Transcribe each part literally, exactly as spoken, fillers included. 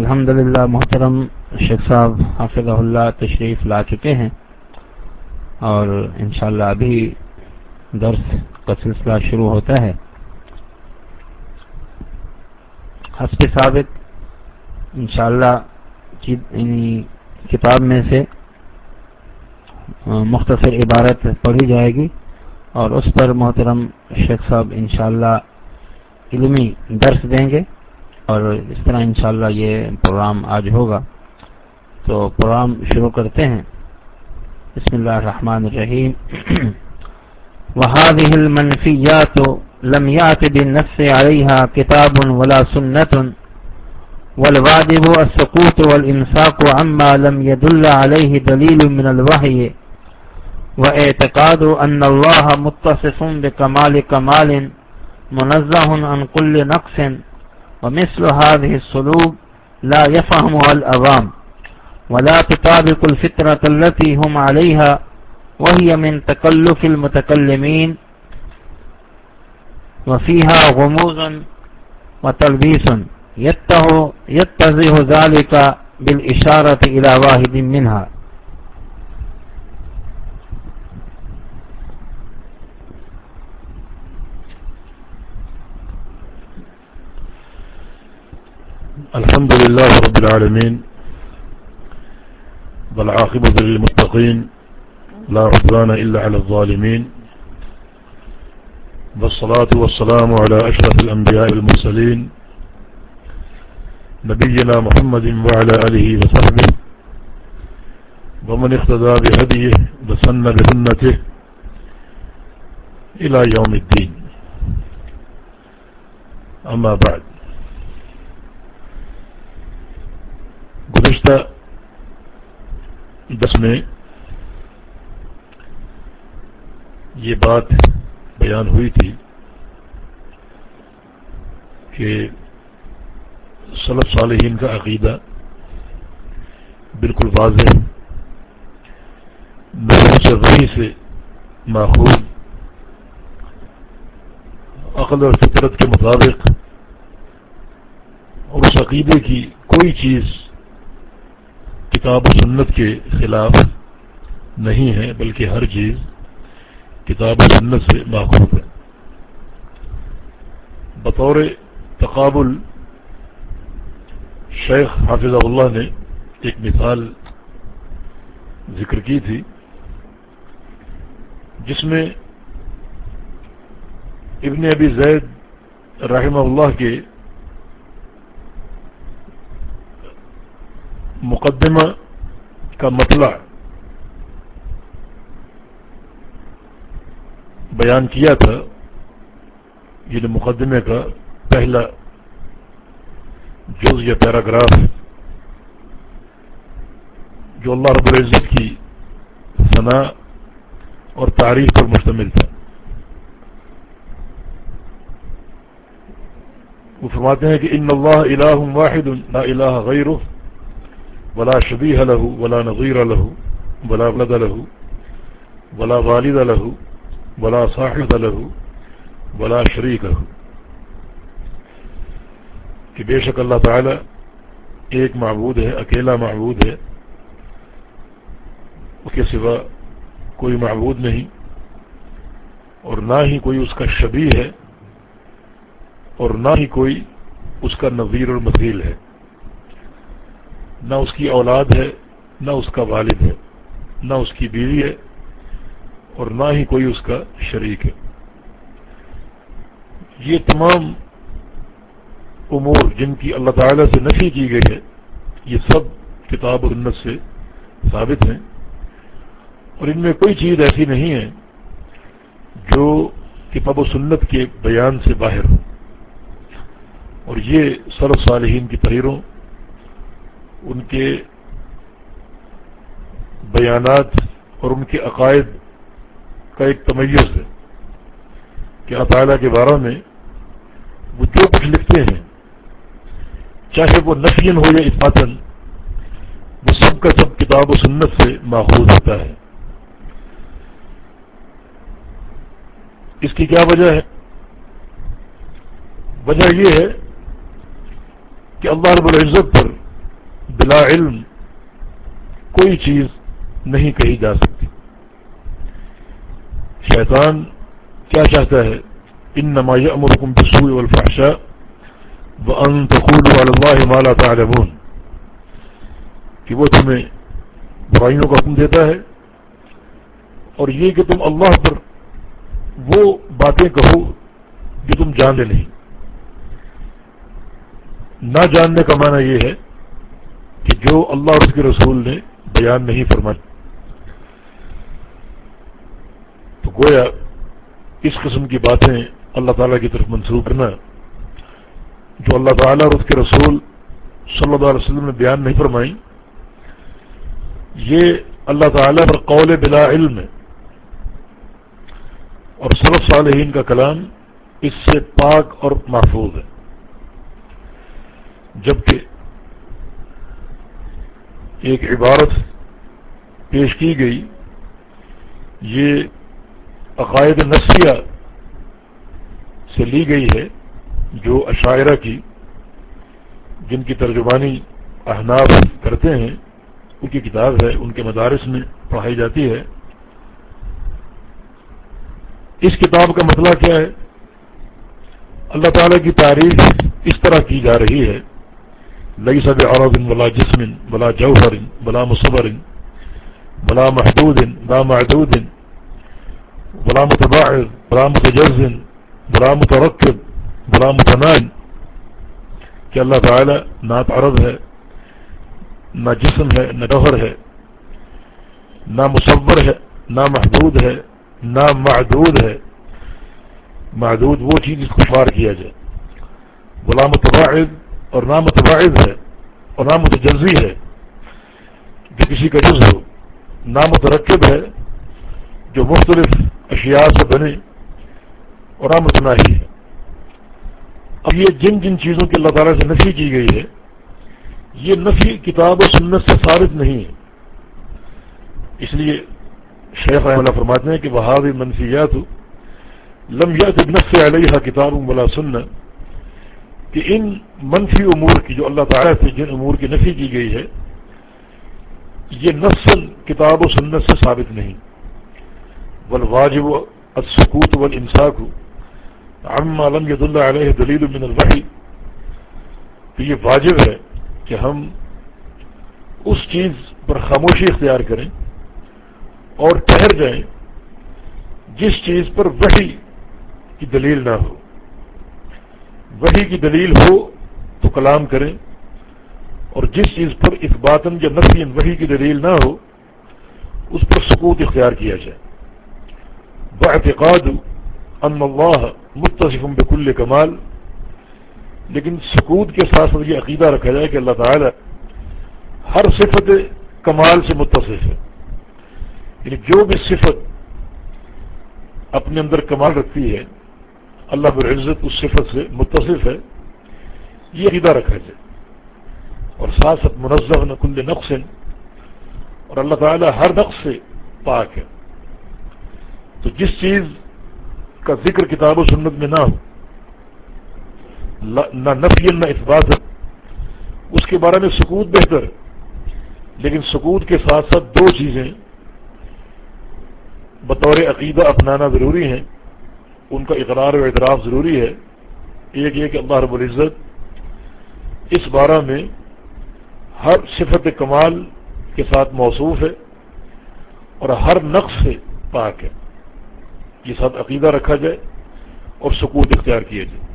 الحمدللہ محترم شیخ صاحب حافظہ اللہ تشریف لا چکے ہیں اور انشاءاللہ ابھی درس کا سلسلہ شروع ہوتا ہے. حسب ثابت انشاءاللہ کتاب میں سے مختصر عبارت پڑھی جائے گی اور اس پر محترم شیخ صاحب انشاءاللہ علمی درس دیں گے اور اس طرح انشاءاللہ یہ پروگرام آج ہوگا. تو پروگرام شروع کرتے ہیں. بسم اللہ الرحمن الرحیم. وهذه المنفیات لم یأت بالنص علیها کتاب ولا سنت والواجب السکوت والامساک عما لم يدل علیہ دلیل من الوحی واعتقاد ان اللہ متصف بکمال کمال منزہ عن كل نقص ومثل هذه السلوك لا يفهمها العوام ولا تطابق الفطرة التي هم عليها وهي من تكلف المتكلمين وفيها غموض وتلبيس يتضح ذلك بالإشارة إلى واحد منها. الحمد لله رب العالمين والعاقبة للمتقين لا عدوان إلا على الظالمين والصلاة والسلام على أشرف الأنبياء والمرسلين نبينا محمد وعلى آله وصحبه ومن اقتدى بهديه وسن بسنته إلى يوم الدين. أما بعد، گزشتہ دس میں یہ بات بیان ہوئی تھی کہ سلف صالحین کا عقیدہ بالکل واضح نصوص وحی سے ماخوذ عقل اور فطرت کے مطابق اور اس عقیدے کی کوئی چیز کتاب و سنت کے خلاف نہیں ہے، بلکہ ہر چیز کتاب و سنت سے ماخوذ ہے. بطور تقابل شیخ حافظہ اللہ نے ایک مثال ذکر کی تھی جس میں ابن ابی زید رحمہ اللہ کے مقدمہ کا مطلع بیان کیا تھا. یہ مقدمے کا پہلا جز یا پیراگراف جو اللہ رب العزت کی ثنا اور تعریف پر مشتمل تھا. وہ فرماتے ہیں کہ ان اللہ الہ واحد لا الہ غیرہ ولا شبیہ له ولا نظیر له ولا ولد له ولا والد له ولا صاحب له ولا شریک له، کہ بے شک اللہ تعالی ایک معبود ہے، اکیلا معبود ہے، اس کے سوا کوئی معبود نہیں اور نہ ہی کوئی اس کا شبیہ ہے اور نہ ہی کوئی اس کا نظیر اور مثیل ہے. نہ اس کی اولاد ہے، نہ اس کا والد ہے، نہ اس کی بیوی ہے اور نہ ہی کوئی اس کا شریک ہے. یہ تمام امور جن کی اللہ تعالی سے نفی کی گئی ہے یہ سب کتاب و سنت سے ثابت ہیں اور ان میں کوئی چیز ایسی نہیں ہے جو کتاب و سنت کے بیان سے باہر ہو. اور یہ سلف صالحین کی تحریروں، ان کے بیانات اور ان کے عقائد کا ایک تمیز ہے کہ اللہ تعالیٰ کے بارے میں وہ جو کچھ لکھتے ہیں چاہے وہ نفیاً ہو یا اثباتاً وہ سب کا سب کتاب و سنت سے ماخوذ ہوتا ہے. اس کی کیا وجہ ہے؟ وجہ یہ ہے کہ اللہ رب العزت پر بلا علم کوئی چیز نہیں کہی جا سکتی. شیطان کیا چاہتا ہے؟ انما یأمرکم بالسوء والفحشاء وان تقولوا علی اللہ ما لا تعلمون، کہ وہ تمہیں برائیوں کا حکم دیتا ہے اور یہ کہ تم اللہ پر وہ باتیں کہو جو تم جانتے نہیں. نہ جاننے کا معنی یہ ہے کہ جو اللہ اور اس کے رسول نے بیان نہیں فرمایا. تو گویا اس قسم کی باتیں اللہ تعالیٰ کی طرف منسوب کرنا جو اللہ تعالیٰ اور اس کے رسول صلی اللہ علیہ وسلم نے بیان نہیں فرمائی، یہ اللہ تعالیٰ پر قول بلا علم ہے، اور سلف صالحین کا کلام اس سے پاک اور محفوظ ہے. جبکہ ایک عبارت پیش کی گئی، یہ عقائد نفسیہ سے لی گئی ہے، جو اشاعرہ کی، جن کی ترجمانی احناف کرتے ہیں، ان کی کتاب ہے، ان کے مدارس میں پڑھائی جاتی ہے. اس کتاب کا مسئلہ کیا ہے؟ اللہ تعالیٰ کی تعریف اس طرح کی جا رہی ہے، لیس بعرض ولا جسم ولا جوہر ولا مصور ولا محدود لا معدود ولا متباعد ولا متجز ولا مترکب ولا متناہی، کہ اللہ تعالیٰ نہ عرض ہے، نہ جسم ہے، نہ جوہر ہے، نہ مصور ہے، نہ محدود ہے، نہ معدود ہے. معدود وہ چیز جس کو شمار کیا جائے. ولا متباعد، اور نہ متباعد ہے، اور نہ متجزی ہے جو کسی کا جز ہو، نہ مترکب ہے جو مختلف اشیاء سے بنے، اور نہ متناہی ہے. اب یہ جن جن چیزوں کی اللہ تعالیٰ سے نفی کی گئی ہے، یہ نفی کتاب و سنت سے ثابت نہیں ہے. اس لیے شیخ رحمہ اللہ فرماتے ہیں کہ وہذه منفیات لم یأت بنص علیہا کتاب ولا سنت، کہ ان منفی امور کی جو اللہ تعالیٰ سے جن امور کی نفی کی گئی ہے، یہ نصاً کتاب و سنت سے ثابت نہیں. والواجب السکوت والامساک عما لم يدل علیہ دلیل من الوحی، تو یہ واجب ہے کہ ہم اس چیز پر خاموشی اختیار کریں اور ٹھہر جائیں جس چیز پر وحی کی دلیل نہ ہو. وحی کی دلیل ہو تو کلام کریں، اور جس چیز پر اثباتاً یا نفیاً وحی کی دلیل نہ ہو اس پر سکوت اختیار کیا جائے. باعتقاد ان اللہ متصف بکل کمال، لیکن سکوت کے ساتھ ساتھ یہ عقیدہ رکھا جائے کہ اللہ تعالی ہر صفت کمال سے متصف ہے، یعنی جو بھی صفت اپنے اندر کمال رکھتی ہے اللہ بالعزت اس صفت سے متصف ہے، یہ عقیدہ رکھا جائے. اور ساتھ ساتھ منزہ نہ کل نقص، اور اللہ تعالی ہر نقص سے پاک ہے. تو جس چیز کا ذکر کتاب و سنت میں نہ ہو، نہ نفی نہ اثبات، اس کے بارے میں سکوت بہتر ہے. لیکن سکوت کے ساتھ ساتھ دو چیزیں بطور عقیدہ اپنانا ضروری ہیں، ان کا اقرار و اعتراف ضروری ہے. ایک یہ کہ اللہ رب العزت اس بارہ میں ہر صفت کمال کے ساتھ موصوف ہے اور ہر نقص سے پاک ہے. یہ ساتھ عقیدہ رکھا جائے اور سکوت اختیار کیا جائے.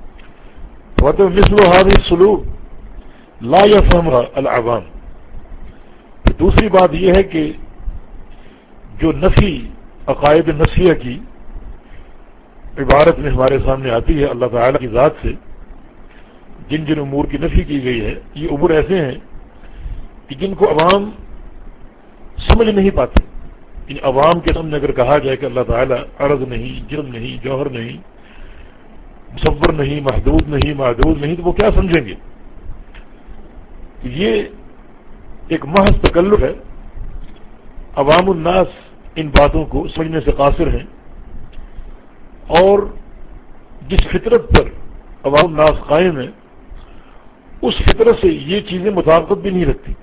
مثل هذه السلوک لا يفهمها العوام. دوسری بات یہ ہے کہ جو نفی عقائد نفیہ کی عبارت میں ہمارے سامنے آتی ہے اللہ تعالیٰ کی ذات سے، جن جن امور کی نفی کی گئی ہے، یہ امور ایسے ہیں کہ جن کو عوام سمجھ نہیں پاتے. ان عوام کے سامنے اگر کہا جائے کہ اللہ تعالیٰ عرض نہیں، جرم نہیں، جوہر نہیں، مصور نہیں، محدود نہیں، معدود نہیں، تو وہ کیا سمجھیں گے؟ یہ ایک محض تکلف ہے. عوام الناس ان باتوں کو سمجھنے سے قاصر ہیں، اور جس فطرت پر عوام الناس قائم ہے اس فطرت سے یہ چیزیں مطابقت بھی نہیں رکھتی،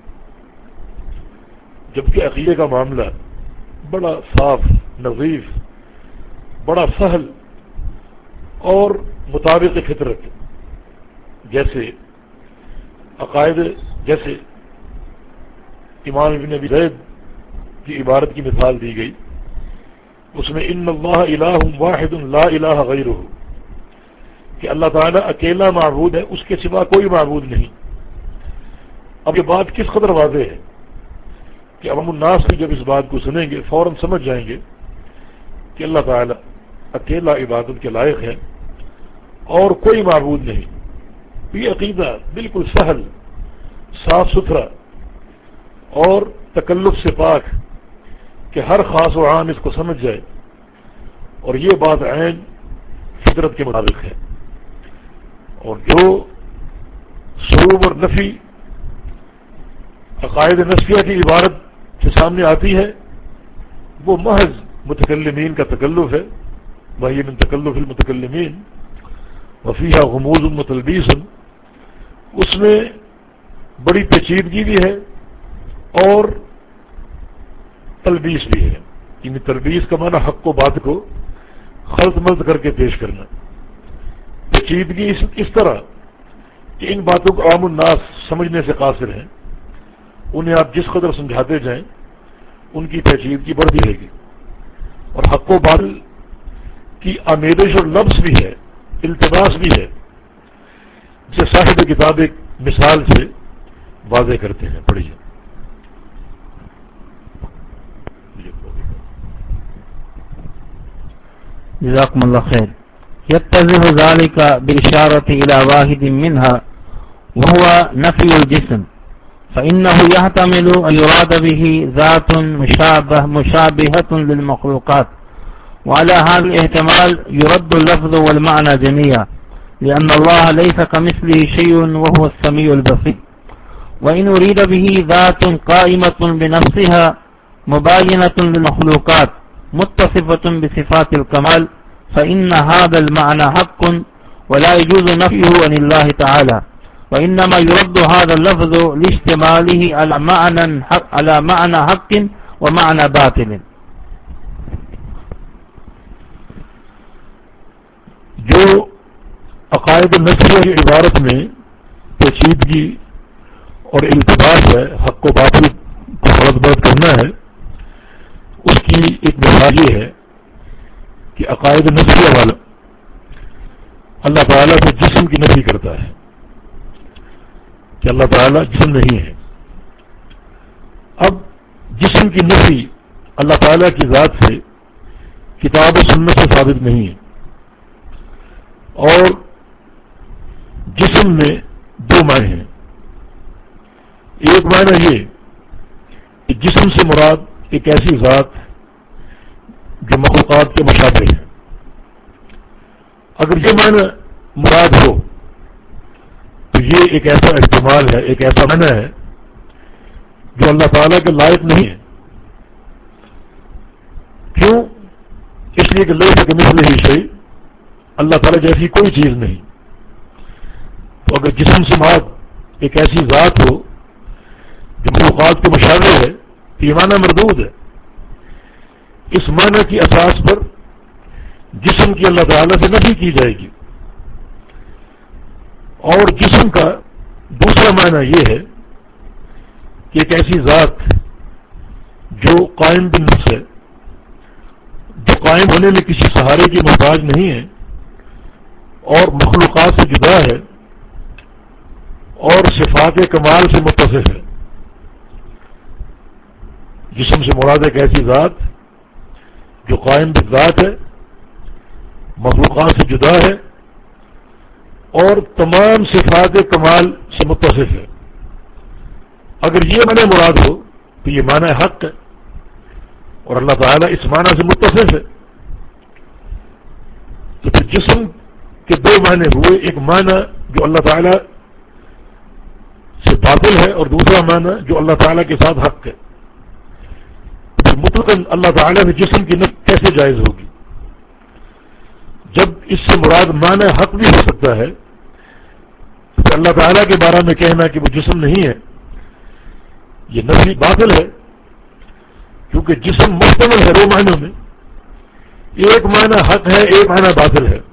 جبکہ عقیدے کا معاملہ بڑا صاف نظیف، بڑا سہل اور مطابق فطرت، جیسے عقائد، جیسے امام ابن ابی زید کی عبارت کی مثال دی گئی، اس میں ان اللہ الہ واحد لا الہ غیرہ، کہ اللہ تعالیٰ اکیلا معبود ہے، اس کے سوا کوئی معبود نہیں۔ اب یہ بات کس قدر واضح ہے کہ عوام الناس بھی جب اس بات کو سنیں گے فوراً سمجھ جائیں گے کہ اللہ تعالیٰ اکیلا عبادت کے لائق ہے اور کوئی معبود نہیں۔ یہ عقیدہ بالکل سہل، صاف ستھرا اور تکلف سے پاک کہ ہر خاص و عام اس کو سمجھ جائے، اور یہ بات عین فطرت کے مطابق ہے۔ اور جو سلوب اور نفی عقائد نفسیہ کی عبارت سے سامنے آتی ہے وہ محض متکلمین کا تکلف ہے، وہی من تکلف المتکلمین وفیہا غموض متلبیس، اس میں بڑی پیچیدگی بھی ہے اور تلبیس بھی ہے، یعنی تلبیس کا معنی حق و بات کو خلط ملط کر کے پیش کرنا، پیچیدگی اس, اس طرح کہ ان باتوں کو عوام الناس سمجھنے سے قاصر ہیں، انہیں آپ جس قدر سمجھاتے جائیں ان کی پیچیدگی بڑھتی رہے گی، اور حق و باطل کی آمیزش اور لبس بھی ہے، التباس بھی ہے، جسے صاحب کتاب ایک مثال سے واضح کرتے ہیں۔ پڑھیے۔ جزاكم الله خير. يتضح ذلك بالإشارة إلى واحد منها وهو نفي الجسم، فإنه يحتمل أن يراد به ذات مشابه مشابهة للمخلوقات، وعلى هذا الاحتمال يرد اللفظ والمعنى جميعا، لأن الله ليس كمثله شيء وهو السميع البصير. وإن أريد به ذات قائمة بنفسها مباينة للمخلوقات متصفة بصفات الكمال فإن هذا المعنى حق ولا يجوز نفيه عن الله تعالى، وإنما يرد هذا اللفظ لاشتماله على معنى حق على معنى حق ومعنى باطل۔ جو عقائد نفسیہ کی عبارت میں پیچیدگی اور التباس ہے، حق و باطل کو خلط بلط کرنا ہے، اس کی ایک مثال یہ ہے کہ عقائد نفسیہ والا اللہ تعالیٰ سے جسم کی نفی کرتا ہے کہ اللہ تعالیٰ جسم نہیں ہے۔ اب جسم کی نفی اللہ تعالیٰ کی ذات سے کتاب و سنت سے ثابت نہیں ہے، اور جسم میں دو معنی ہیں۔ ایک معنی یہ کہ جسم سے مراد ایک ایسی ذات جو مخلوقات کے مشابہ ہے۔ اگر یہ معنی مراد ہو تو یہ ایک ایسا احتمال ہے، ایک ایسا معنی ہے جو اللہ تعالیٰ کے لائق نہیں ہے۔ کیوں؟ اس لیے کہ لیس کمثلہ شیء، اللہ تعالیٰ جیسی کوئی چیز نہیں۔ تو اگر جسم سے مراد ایک ایسی ذات ہو جو مخلوقات کے مشابہ ہے تو یہ معنی مردود ہے۔ اس معنی کی اساس پر جسم کی اللہ تعالیٰ سے نفی کی جائے گی، اور جسم کا دوسرا معنی یہ ہے کہ ایک ایسی ذات جو قائم بالنفس ہے، جو قائم ہونے میں کسی سہارے کی محتاج نہیں ہے اور مخلوقات سے جدا ہے اور صفات کمال سے متصف ہے۔ جسم سے مراد ایک ایسی ذات جو قائم بالذات ہے، مخلوقات سے جدا ہے اور تمام صفات کمال سے متصف ہے۔ اگر یہ معنی مراد ہو تو یہ معنی حق ہے، اور اللہ تعالیٰ اس معنی سے متصف ہے۔ تو پھر جسم کے دو معنی ہوئے، ایک معنی جو اللہ تعالیٰ سے باطل ہے اور دوسرا معنی جو اللہ تعالیٰ کے ساتھ حق ہے۔ مطلقاً اللہ تعالیٰ سے جسم کی نفی کیسے جائز ہوگی جب اس سے مراد معنی حق بھی ہو سکتا ہے؟ کہ اللہ تعالیٰ کے بارے میں کہنا کہ وہ جسم نہیں ہے، یہ نفی باطل ہے، کیونکہ جسم مشتمل ہے دو معنوں میں، ایک معنی حق ہے، ایک معنی باطل ہے،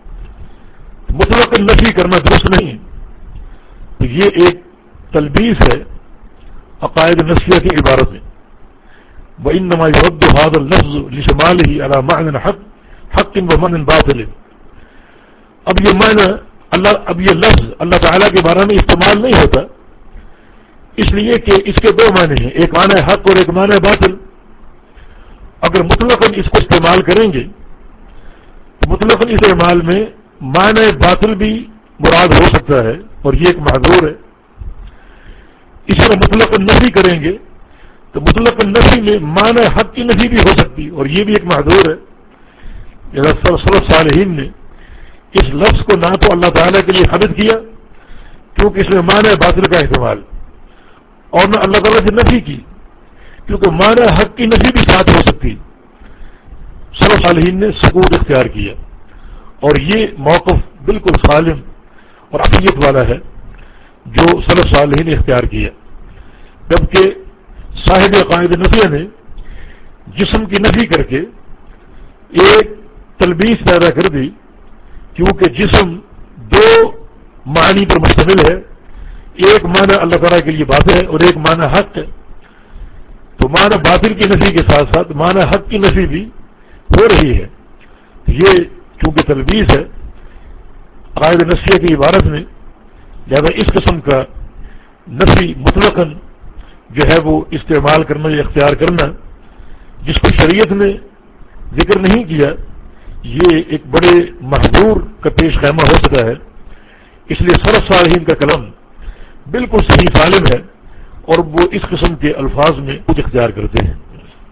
مطلق نفی کرنا درست نہیں ہے۔ تو یہ ایک تلبیس ہے عقائد نفسیہ کی عبارت میں، وَإِنَّمَا يُرَدُّ هَذَا اللَّفْظُ لِشَمَالِهِ عَلَى مَعْنٍ حَقٍّ حَقٍّ وَمَعْنٍ بَاطِلٍ۔ اب یہ معنی اللہ اب یہ لفظ اللہ تعالیٰ کے بارے میں استعمال نہیں ہوتا، اس لیے کہ اس کے دو معنی ہیں، ایک معنی حق اور ایک معنی باطل۔ اگر مطلقاً اس کو استعمال کریں گے تو مطلقاً استعمال میں معنی باطل بھی مراد ہو سکتا ہے اور یہ ایک معذور ہے۔ اس طرح مطلقاً نفی کریں گے تو مطلقاً نفی میں معنی حق کی نفی بھی ہو سکتی اور یہ بھی ایک معذور ہے۔ سلف صالحین نے اس لفظ کو نہ تو اللہ تعالیٰ کے لیے ثابت کیا کیونکہ اس میں معنی باطل کا استعمال، اور نہ اللہ تعالیٰ سے نفی کی کیونکہ معنی حق کی نفی بھی ساتھ ہو سکتی۔ سلف صالحین نے سکوت اختیار کیا اور یہ موقف بالکل سالم اور عقلیت والا ہے جو سلف صالحین نے اختیار کیا، جبکہ صاحب عقائد نفیہ نے جسم کی نفی کر کے ایک تلبیس پیدا کر دی، کیونکہ جسم دو معنی پر مشتمل ہے، ایک معنی اللہ تعالیٰ کے لیے باطل ہے اور ایک معنی حق ہے، تو معنی باطل کی نفی کے ساتھ ساتھ معنی حق کی نفی بھی ہو رہی ہے۔ یہ چونکہ تلبیس ہے عقائد نفسیہ کی عبارت میں، لہذا اس قسم کا نفی مطلقاً جو ہے وہ استعمال کرنا یا اختیار کرنا جس کو شریعت نے ذکر نہیں کیا، یہ ایک بڑے محظور کا پیش خیمہ ہو سکتا ہے۔ اس لیے سلف صالحین کا کلام بالکل صحیح سالم ہے اور وہ اس قسم کے الفاظ میں کچھ اختیار کرتے ہیں۔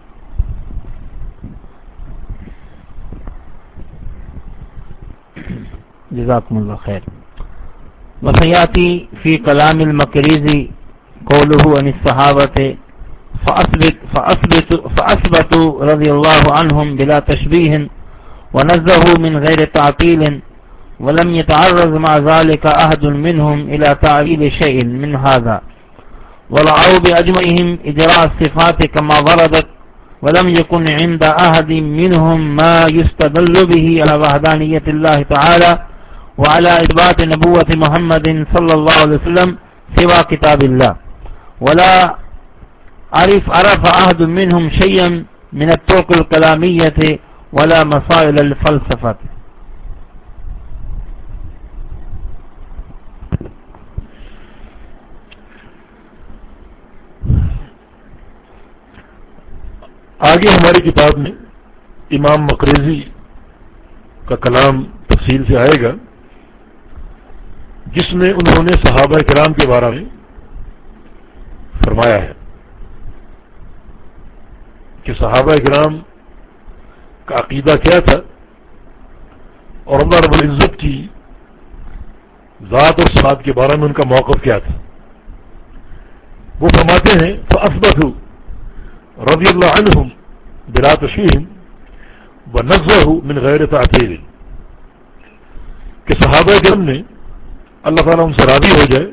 جزاکم اللہ خیر۔ وسیاتی فی کلام المقریزی قوله عن الصحابة فأثبت فأثبت فأثبتوا رضي الله عنهم بلا تشبيه ونزهوا من غير تعطيل، ولم يتعرض مع ذلك أحد منهم إلى تعليل شيء من هذا، ورعوا بأجمعهم إجراء الصفات كما وردت، ولم يكن عند أحد منهم ما يستدل به على وحدانية الله تعالى وعلى إثبات نبوة محمد صلى الله عليه وسلم سوى كتاب الله، ولا عرف عرف أحد منهم شيئا من الطرق الكلامية ولا مسائل الفلسفة۔ آگے ہماری کتاب میں امام مقریزی کا کلام تفصیل سے آئے گا جس میں انہوں نے صحابہ کرام کے بارے میں فرمایا ہے کہ صحابہ کرام کا عقیدہ کیا تھا اور اللہ رب العزت کی ذات اور صفات کے بارے میں ان کا موقف کیا تھا۔ وہ فرماتے ہیں فَأَثْبَتُوا رضی اللہ عنہم بلا تشبیہ وَنَزَّهُ من غیر تعطیل، کہ صحابہ کرام نے اللہ تعالیٰ ان سے راضی ہو جائے،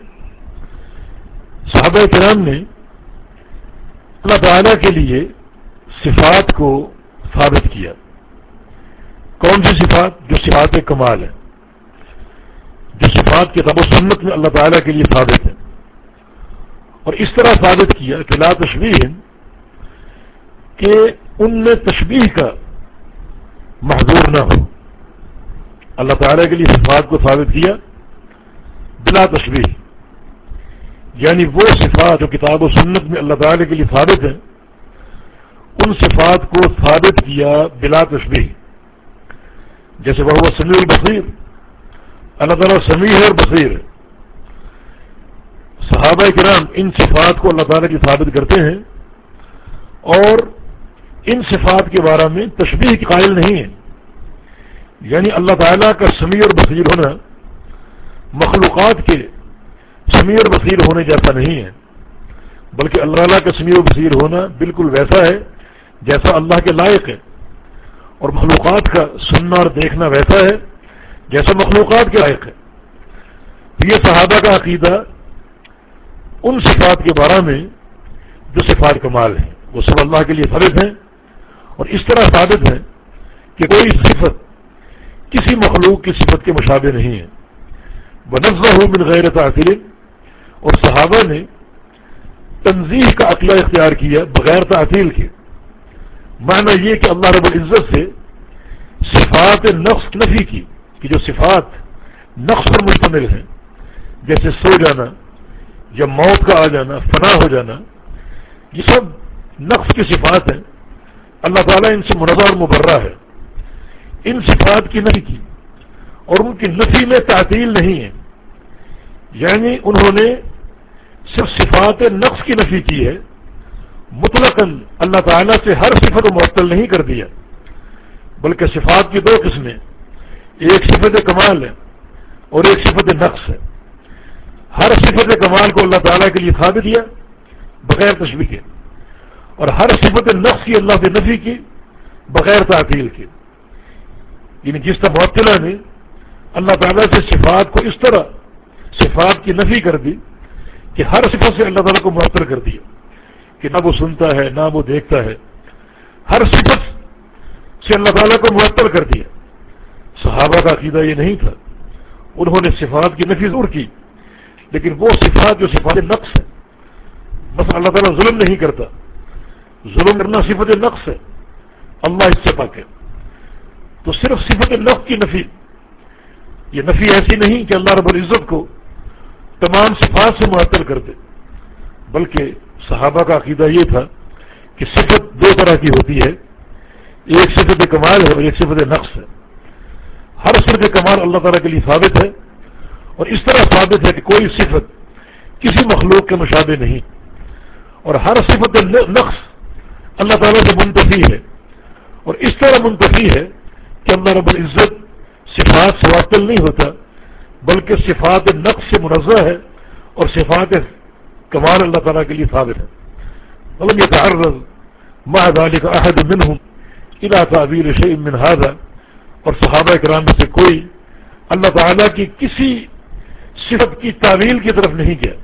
صحابہ کرام نے اللہ تعالیٰ کے لیے صفات کو ثابت کیا۔ کون سی صفات؟ جو صفات کمال ہے، جو صفات کتاب و سنت میں اللہ تعالیٰ کے لیے ثابت ہے، اور اس طرح ثابت کیا کہ لا تشبیہ، کہ ان میں تشبیہ کا محظور نہ ہو۔ اللہ تعالیٰ کے لیے صفات کو ثابت کیا بلا تشبیہ، یعنی وہ صفات جو کتاب و سنت میں اللہ تعالیٰ کے لیے ثابت ہیں ان صفات کو ثابت کیا بلا تشبیہ، جیسے وہ سمیع البصیر، اللہ تعالیٰ سمیع ہے اور بصیر ہے۔ صحابہ کرام ان صفات کو اللہ تعالیٰ کی ثابت کرتے ہیں اور ان صفات کے بارے میں تشبیہ کے قائل نہیں ہیں، یعنی اللہ تعالیٰ کا سمیع اور بصیر ہونا مخلوقات کے سمیع اور بصیر ہونے جیسا نہیں ہے، بلکہ اللہ تعالیٰ کا سمیع اور بصیر ہونا بالکل ویسا ہے جیسا اللہ کے لائق ہے، اور مخلوقات کا سننا اور دیکھنا ویسا ہے جیسا مخلوقات کے لائق ہے۔ تو یہ صحابہ کا عقیدہ ان صفات کے بارے میں جو صفات کمال ہیں وہ سب اللہ کے لیے ثابت ہیں، اور اس طرح ثابت ہیں کہ کوئی صفت کسی مخلوق کی صفت کے مشابہ نہیں ہے۔ وَنَزَّهُ مِنْ غَيْرِ تَعْطِيلٍ، اور صحابہ نے تنزیہ کا عقیدہ اختیار کیا بغیر تعطیل کے۔ معنی یہ کہ اللہ رب العزت سے صفات نقص نفی کی، کہ جو صفات نقص پر مشتمل ہیں، جیسے سو جانا یا موت کا آ جانا، فنا ہو جانا، یہ سب نقص کی صفات ہیں، اللہ تعالیٰ ان سے منزہ اور مبرہ ہے۔ ان صفات کی نفی کی، اور ان کی نفی میں تعطیل نہیں ہے، یعنی انہوں نے صرف صفات نقص کی نفی کی ہے، مطلقاً اللہ تعالیٰ سے ہر صفت کو معطل نہیں کر دیا، بلکہ صفات کی دو قسمیں، ایک صفت کمال ہے اور ایک صفت نقص ہے۔ ہر صفت کمال کو اللہ تعالیٰ کے لیے ثابت کیا بغیر تشبیہ کے، اور ہر صفت نقص کی اللہ سے نفی کی بغیر تعطیل کے۔ یعنی جس طرح معطلہ نے اللہ تعالیٰ سے صفات کو اس طرح صفات کی نفی کر دی کہ ہر صفت سے اللہ تعالیٰ کو معطل کر دیا، کہ نہ وہ سنتا ہے نہ وہ دیکھتا ہے، ہر صفت سے اللہ تعالیٰ کو معطل کر دیا۔ صحابہ کا عقیدہ یہ نہیں تھا، انہوں نے صفات کی نفی ضرور کی، لیکن وہ صفات جو صفات نقص ہے، بس اللہ تعالیٰ ظلم نہیں کرتا، ظلم کرنا صفت نقص ہے، اللہ اس سے پاک ہے، تو صرف صفت نقص کی نفی، یہ نفی ایسی نہیں کہ اللہ رب العزت کو تمام صفات سے معطل کر دے، بلکہ صحابہ کا عقیدہ یہ تھا کہ صفت دو طرح کی ہوتی ہے، ایک صفت کمال ہے اور ایک صفت نقص ہے۔ ہر صفت کمال اللہ تعالیٰ کے لیے ثابت ہے، اور اس طرح ثابت ہے کہ کوئی صفت کسی مخلوق کے مشابہ نہیں، اور ہر صفت نقص اللہ تعالیٰ سے منتفی ہے، اور اس طرح منتفی ہے کہ اللہ رب العزت صفات سے معطل نہیں ہوتا، بلکہ صفات نقص سے منزہ ہے، اور صفات کمال اللہ تعالیٰ کے لیے ثابت ہے۔ ولم يتعرض مع ذلك احد منهم الى تعبیر شيء من هذا، اور صحابہ کرام میں سے کوئی اللہ تعالیٰ کی کسی صفت کی تعویل کی طرف نہیں گیا،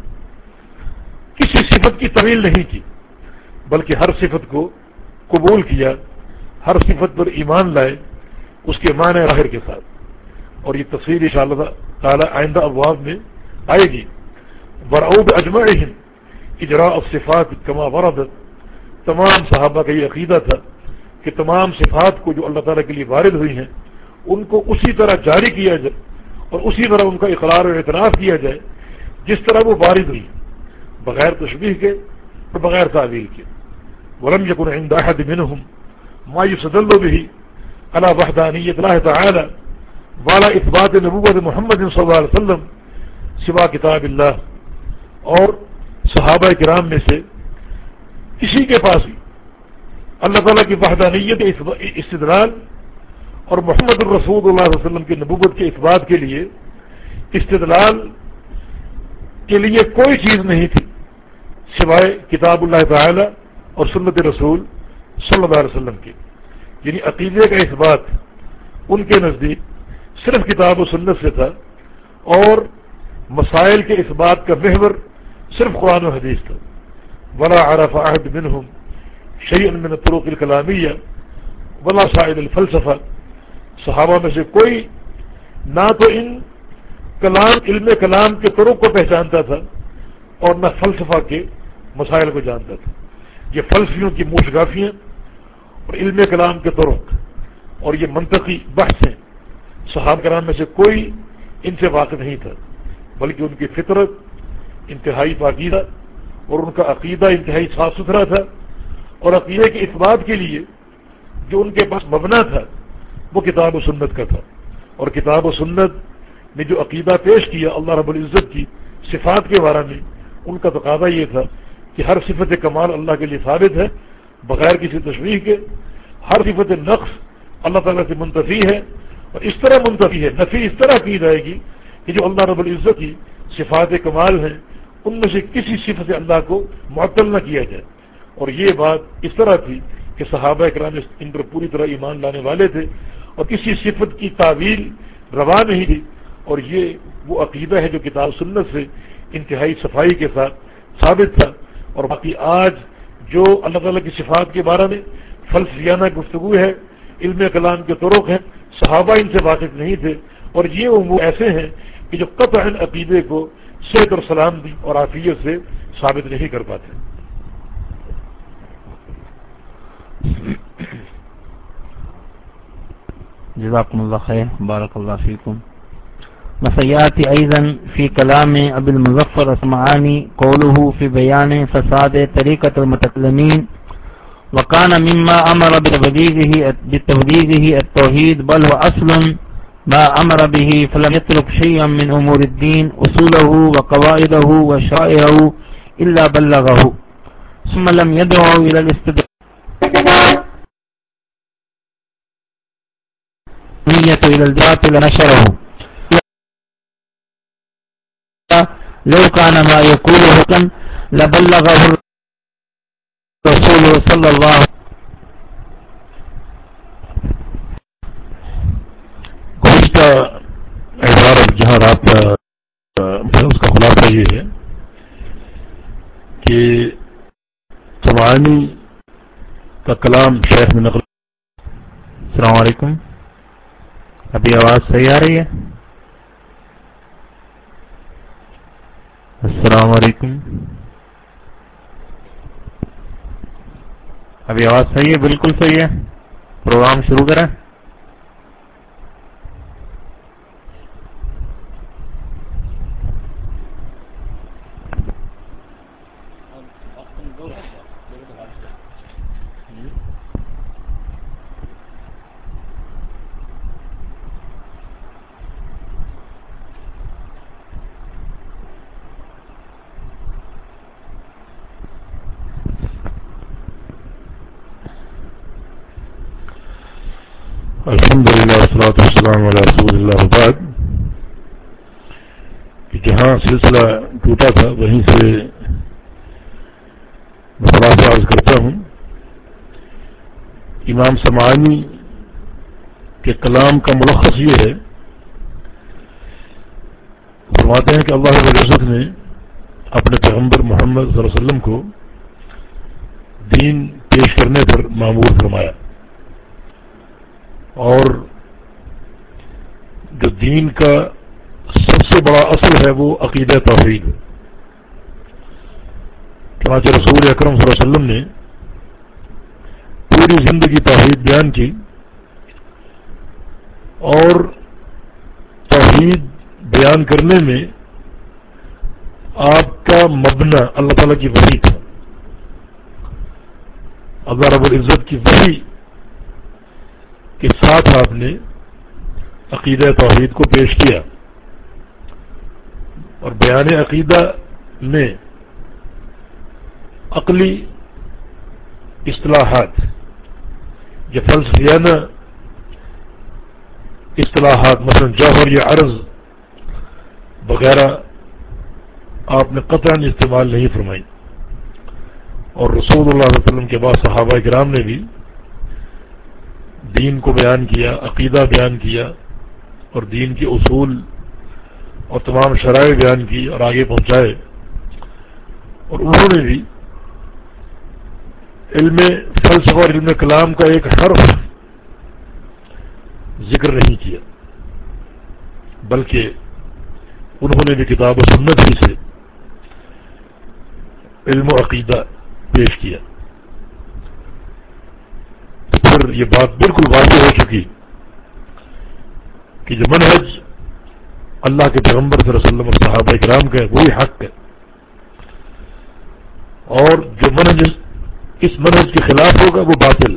کسی صفت کی تعویل نہیں کی، بلکہ ہر صفت کو قبول کیا، ہر صفت پر ایمان لائے اس کے معنی ظاہر کے ساتھ، اور یہ تفصیل انشاءاللہ تعالی آئندہ ابواب میں آئے گی۔ ورعوا باجمعهم اجراء الصفات کما وردت، تمام صحابہ کا یہ عقیدہ تھا کہ تمام صفات کو جو اللہ تعالیٰ کے لیے وارد ہوئی ہیں ان کو اسی طرح جاری کیا جائے، اور اسی طرح ان کا اقرار اور اعتراف کیا جائے جس طرح وہ وارد ہوئی، بغیر تشبیہ کے اور بغیر تعویل کے۔ ولم يكن عند احد منهم ما يستدل به على وحدانیت اللہ تعالی وعلى اثبات نبوت محمد صلی اللہ علیہ وسلم سوا کتاب اللہ، اور صحابہ کرام میں سے کسی کے پاس بھی اللہ تعالیٰ کی وحدانیت استدلال اور محمد الرسول اللہ علیہ وسلم کی نبوت کے اثبات کے لیے استدلال کے لیے کوئی چیز نہیں تھی سوائے کتاب اللہ تعالی اور سنت رسول صلی اللہ علیہ وسلم کی۔ یعنی عقیدے کا اثبات ان کے نزدیک صرف کتاب و سنت سے تھا، اور مسائل کے اثبات کا محور صرف قرآن و حدیث تھا۔ ولا عرف احد منهم شيئا من الطرق الكلامية ولا سائر الفلسفہ، صحابہ میں سے کوئی نہ تو ان کلام علم کلام کے طرق کو پہچانتا تھا اور نہ فلسفہ کے مسائل کو جانتا تھا۔ یہ فلسفیوں کی موشگافیاں اور علم کلام کے طرق اور یہ منطقی بحث ہیں، صحابہ کرام میں سے کوئی ان سے واقف نہیں تھا، بلکہ ان کی فطرت انتہائی پاکیزہ اور ان کا عقیدہ انتہائی صاف ستھرا تھا، اور عقیدے کے اثبات کے لیے جو ان کے پاس مبنا تھا وہ کتاب و سنت کا تھا، اور کتاب و سنت نے جو عقیدہ پیش کیا اللہ رب العزت کی صفات کے بارے میں، ان کا تقاضا یہ تھا کہ ہر صفت کمال اللہ کے لیے ثابت ہے بغیر کسی تشبیہ کے، ہر صفت نقص اللہ تعالیٰ سے منتفی ہے، اور اس طرح منتفی ہے، نفی اس طرح کی جائے گی کہ جو اللہ رب العزت کی صفات کمال ہیں ان میں سے کسی صفت سے اللہ کو معطل نہ کیا جائے۔ اور یہ بات اس طرح تھی کہ صحابہ کرام ان پر پوری طرح ایمان لانے والے تھے، اور کسی صفت کی تعویل روا نہیں تھی، اور یہ وہ عقیدہ ہے جو کتاب سنت سے انتہائی صفائی کے ساتھ ثابت تھا. اور باقی آج جو اللہ تعالیٰ کی صفات کے بارے میں فلسفیانہ گفتگو ہے، علم کلام کے طرق ہیں، صحابہ ان سے واقف نہیں تھے، اور یہ امور ایسے ہیں کہ جو قطعاً عقیدے کو صحت اور سلامتی اور عافیت سے ثابت نہیں کر پاتے. جزاكم الله خير بارك الله فيكم. وسيأتي أيضا في كلام أبي المظفر السمعاني قوله في بيان فساد طريقة المتكلمين، وكان مما أمر بتبليغه بتبليغه التوحيد، بل هو أصل ما أمر به، فلم يترك شيئا من أمور الدين أصوله وقواعده وشرائعه إلا بلغه، ثم لم يدعو إلى الاستدلال إلى الباطل نشره، لو كان ما يقول حقا لبلغه الرسول صلى الله عليه وسلم. گزشتہ اظہار جہاں رات کا اس کا خلاصہ یہ ہے کہ سمعانی کا کلام شیخ میں نقل. السلام علیکم، ابھی آواز صحیح آ رہی ہے؟ السلام علیکم، ابھی آواز صحیح ہے؟ بالکل صحیح ہے. پروگرام شروع کریں. الحمدللہ والصلاۃ والسلام علی رسول اللہ. بعد جہاں سلسلہ ٹوٹا تھا وہیں سے میں خلاصہ عرض کرتا ہوں. امام سمعانی کے کلام کا ملخص یہ ہے، فرماتے ہیں کہ اللہ رب العزت نے اپنے پیغمبر محمد صلی اللہ علیہ وسلم کو دین پیش کرنے پر مامور فرمایا، اور جو دین کا سب سے بڑا اصل ہے وہ عقیدہ توحید ہے. چنانچہ رسول اکرم صلی اللہ علیہ وسلم نے پوری زندگی توحید بیان کی، اور توحید بیان کرنے میں آپ کا مبنی اللہ تعالیٰ کی وحی تھا. اللہ رب العزت کی وحی کے ساتھ آپ نے عقیدہ توحید کو پیش کیا، اور بیان عقیدہ میں عقلی اصطلاحات یا فلسفیانہ اصطلاحات مثلا جوہر یا عرض وغیرہ آپ نے قطعاً استعمال نہیں فرمائی. اور رسول اللہ علیہ وسلم کے بعد صحابہ کرام نے بھی دین کو بیان کیا، عقیدہ بیان کیا، اور دین کے اصول اور تمام شرائع بیان کی اور آگے پہنچائے. اور انہوں نے بھی علم فلسفہ اور علم کلام کا ایک حرف ذکر نہیں کیا، بلکہ انہوں نے بھی کتاب و سنت ہی سے علم و عقیدہ پیش کیا. پھر یہ بات بالکل واضح ہو چکی کہ جو منہج اللہ کے پیغمبر صلی اللہ علیہ وسلم اور صحابہ کرام کا ہے وہی حق ہے، اور جو منہج اس منہج کے خلاف ہوگا وہ باطل.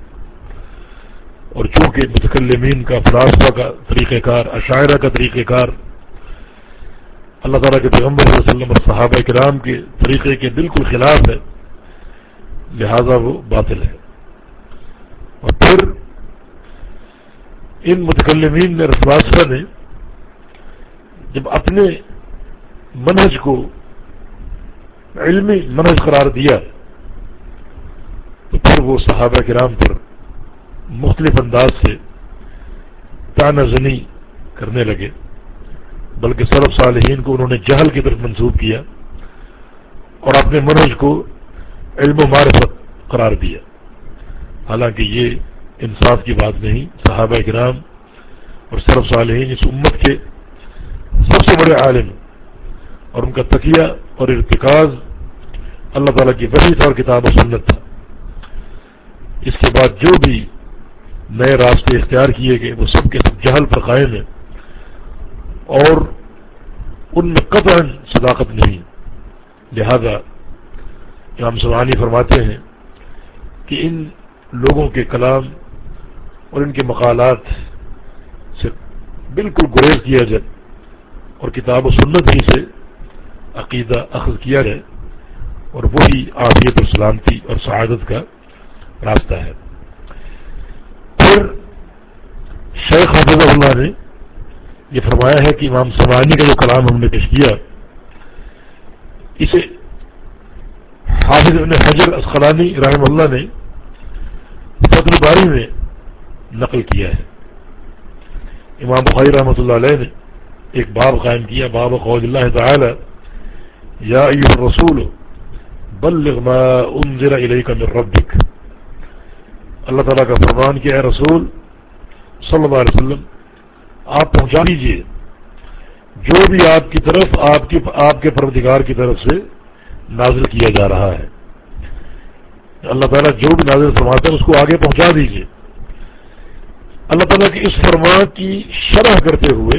اور چونکہ متکلمین کا، فلاسفہ کا طریقہ کار، اشاعرہ کا طریقہ کار اللہ تعالیٰ کے پیغمبر صلی اللہ علیہ وسلم اور صحابہ کرام کے طریقے کے بالکل خلاف ہے، لہذا وہ باطل ہے. اور پھر ان متکلمین نے، فلاسفہ نے جب اپنے منہج کو علمی منہج قرار دیا تو پھر وہ صحابہ کرام پر مختلف انداز سے طعنہ زنی کرنے لگے، بلکہ سلف صالحین کو انہوں نے جہل کی طرف منسوب کیا اور اپنے منہج کو علم و معرفت قرار دیا، حالانکہ یہ انصاف کی بات نہیں۔ صحابہ کرام اور سلف صالحین اس امت کے سب سے بڑے عالم اور ان کا تقیہ اور ارتکاز اللہ تعالیٰ کی وحی تھا اور کتاب و سنت تھا۔ اس کے بعد جو بھی نئے راستے اختیار کیے گئے وہ سب کے سب جہل پر قائم ہیں اور ان میں قطعاً صداقت نہیں۔ لہذا امام سمعانی فرماتے ہیں کہ ان لوگوں کے کلام اور ان کے مقالات سے بالکل گریز کیا جائے اور کتاب و سنت ہی سے عقیدہ اخذ کیا جائے، اور وہی عافیت اور سلامتی اور سعادت کا راستہ ہے۔ پھر شیخ حفظہ اللہ نے یہ فرمایا ہے کہ امام سمعانی کا جو کلام ہم نے پیش کیا اسے حافظ ابن حجر اسقلانی رحمہ اللہ نے فتح الباری میں نقل کیا ہے۔ امام بخاری رحمۃ اللہ علیہ نے ایک باب قائم کیا، باب قول اللہ تعالی یا ایھا الرسول بلغ ما انزل الیک من ربک۔ اللہ تعالیٰ کا فرمان کیا ہے رسول صلی اللہ علیہ وسلم آپ پہنچا دیجیے جو بھی آپ کی طرف آپ کی آپ کے پروردگار کی طرف سے نازل کیا جا رہا ہے۔ اللہ تعالیٰ جو بھی نازل فرماتا ہے اس کو آگے پہنچا دیجیے۔ اللہ تعالیٰ کے اس فرمان کی شرح کرتے ہوئے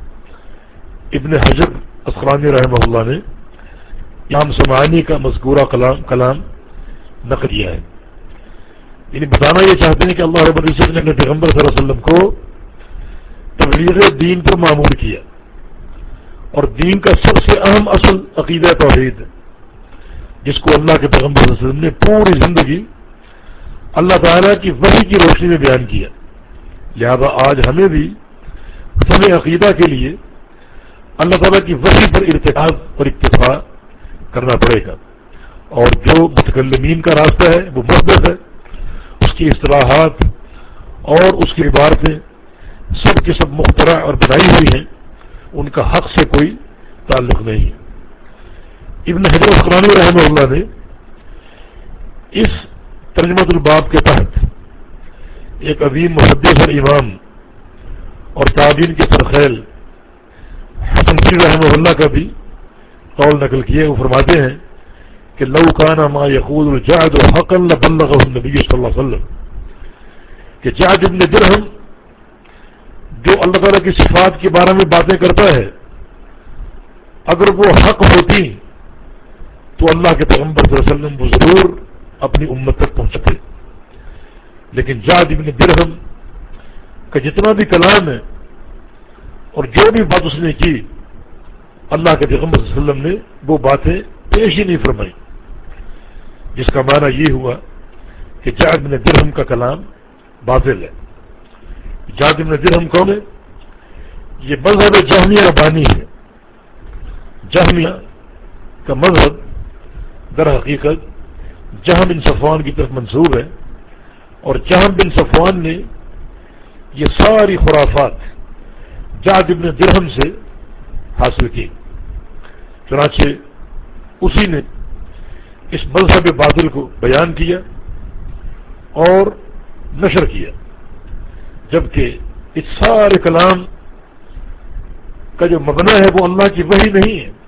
ابن حجر اسقلانی رحمہ اللہ نے امام سمعانی کا مذکورہ کلام کلام نقل کیا ہے، یعنی بتانا یہ چاہتے ہیں کہ اللہ رب العزت نے اپنے پیغمبر صلی اللہ علیہ وسلم کو تبلیغ دین پر معمور کیا، اور دین کا سب سے اہم اصل عقیدہ توحید ہے، جس کو اللہ کے پیغمبر صلی اللہ علیہ وسلم نے پوری زندگی اللہ تعالیٰ کی وحی کی روشنی میں بیان کیا۔ لہذا آج ہمیں بھی فہم عقیدہ کے لیے اللہ تعالیٰ کی وحی پر ارتکاز اور اکتفا کرنا پڑے گا، اور جو متکلمین کا راستہ ہے وہ محدث ہے، اس کی اصطلاحات اور اس کی عبارتیں سب کے سب مخترع اور بنائی ہوئی ہیں، ان کا حق سے کوئی تعلق نہیں ہے۔ ابن حجر اسقلانی رحمہ اللہ نے اس ترجمۃ الباب کے تحت ایک عظیم محدث اور امام اور تابعین کے سرخیل حسن بصری رحمہ اللہ کا بھی قول نقل کیے۔ وہ فرماتے ہیں کہ لو کان ما یقول الجعد حقا لبلغه النبی صلی اللہ علیہ وسلم، کہ جعد ابن درہم جو اللہ تعالیٰ کی صفات کے بارے میں باتیں کرتا ہے اگر وہ حق ہوتی تو اللہ کے پیغمبر صلی اللہ علیہ وسلم وہ ضرور اپنی امت تک پہنچتے، لیکن جعد ابن درہم کا جتنا بھی کلام ہے اور جو بھی بات اس نے کی اللہ کے پیغمبر صلی اللہ علیہ وسلم نے وہ باتیں پیش ہی نہیں فرمائی، جس کا معنی یہ ہوا کہ جعد ابن درہم کا کلام باطل ہے۔ جعد ابن درہم کون ہے؟ یہ مذہب جہمیہ بانی ہے۔ جہمیہ کا مذہب در حقیقت جہم بن صفوان کی طرف منسوب ہے، اور جہم بن صفوان نے یہ ساری خرافات جعد ابن درہم سے حاصل کی، چنانچہ اسی نے اس مذہب باطل کو بیان کیا اور نشر کیا، جبکہ اس سارے کلام کا جو مبنی ہے وہ اللہ کی وحی نہیں ہے۔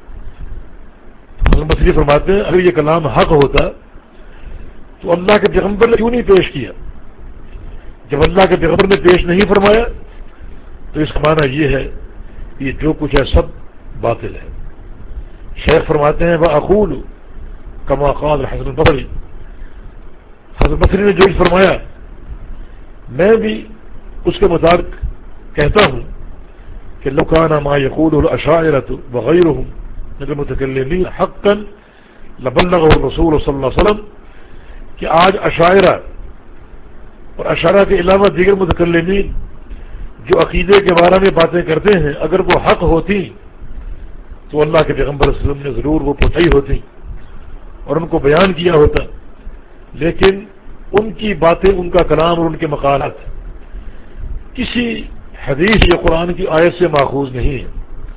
حسن بصری فرماتے ہیں اگر یہ کلام حق ہوتا تو اللہ کے پیغمبر نے کیوں نہیں پیش کیا؟ جب اللہ کے پیغمبر نے پیش نہیں فرمایا تو اس کا معنی یہ ہے کہ یہ جو کچھ ہے سب باطل ہے۔ شیخ فرماتے ہیں وَأَقُولُ كَمَا قَالَ حسن البصری، حسن بصری نے جو فرمایا میں بھی اس کے مطابق کہتا ہوں کہ لو كان ما يقوله الأشاعرة وغيرهم من المتكلمين حقا لبلغه الرسول صلی اللہ علیہ وسلم، کہ آج اشاعرہ اور اشاعرہ کے علاوہ دیگر متکلمین جو عقیدے کے بارے میں باتیں کرتے ہیں اگر وہ حق ہوتی تو اللہ کے پیغمبر صلی اللہ علیہ وسلم نے ضرور وہ پہنچائی ہوتی اور ان کو بیان کیا ہوتا، لیکن ان کی باتیں، ان کا کلام اور ان کے مقالات کسی حدیث یا قرآن کی آیت سے ماخوذ نہیں ہے،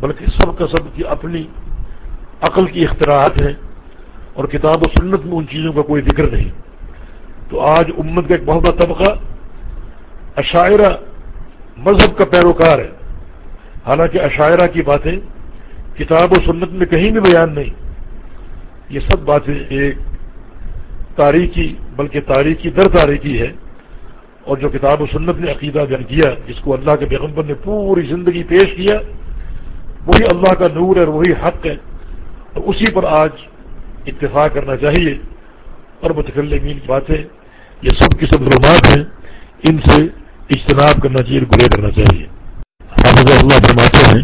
بلکہ سب کا سب کی اپنی عقل کی اختراعات ہیں اور کتاب و سنت میں ان چیزوں کا کوئی ذکر نہیں. تو آج امت کا ایک بہت بڑا طبقہ اشاعرہ مذہب کا پیروکار ہے، حالانکہ اشاعرہ کی باتیں کتاب و سنت میں کہیں بھی بیان نہیں. یہ سب باتیں ایک تاریخی بلکہ تاریخی در تاریخی ہے، اور جو کتاب و سنت نے عقیدہ بیان کیا جس کو اللہ کے پیغمبر نے پوری زندگی پیش کیا وہی اللہ کا نور ہے اور وہی حق ہے، اور اسی پر آج اتفاق کرنا چاہیے. اور متکلمین کی باتیں یہ سب کی سب ظلمات ہیں، ان سے اجتناب کرنا چاہیے، گریز کرنا چاہیے. حافظ اللہ فرماتے ہیں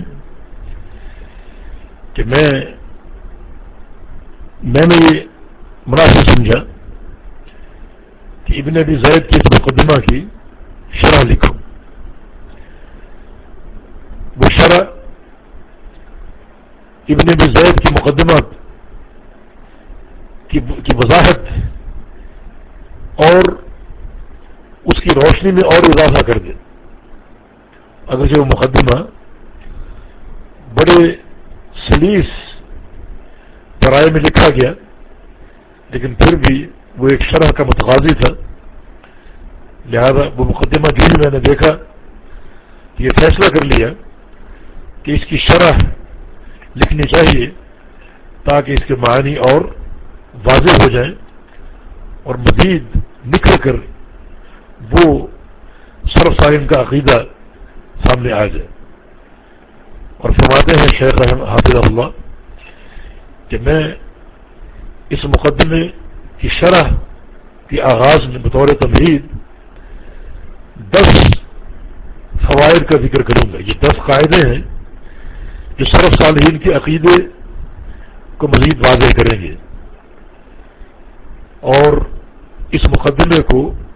کہ میں میں نے یہ مناسب سمجھا کہ ابن ابی زید کی اس مقدمہ کی شرح لکھوں. وہ شرح ابن ابی زید کی مقدمہ کی وضاحت اور اس کی روشنی میں اور اضافہ کر دے. اگرچہ وہ مقدمہ بڑے سلیس پرائے میں لکھا گیا لیکن پھر بھی وہ ایک شرح کا متقاضی تھا، لہذا وہ مقدمہ جو ہی میں نے دیکھا یہ فیصلہ کر لیا کہ اس کی شرح لکھنی چاہیے تاکہ اس کے معنی اور واضح ہو جائیں اور مزید نکھر کر وہ سلف صالحین کا عقیدہ سامنے آ جائے. اور فرماتے ہیں شیخ رحمہ حافظ اللہ کہ میں اس مقدمے کی شرح کے آغاز میں بطور تمہید دس فوائد کا ذکر کروں گا. یہ دس قاعدے ہیں جو سلف صالحین کے عقیدے کو مزید واضح کریں گے. اور اس مقدمے کو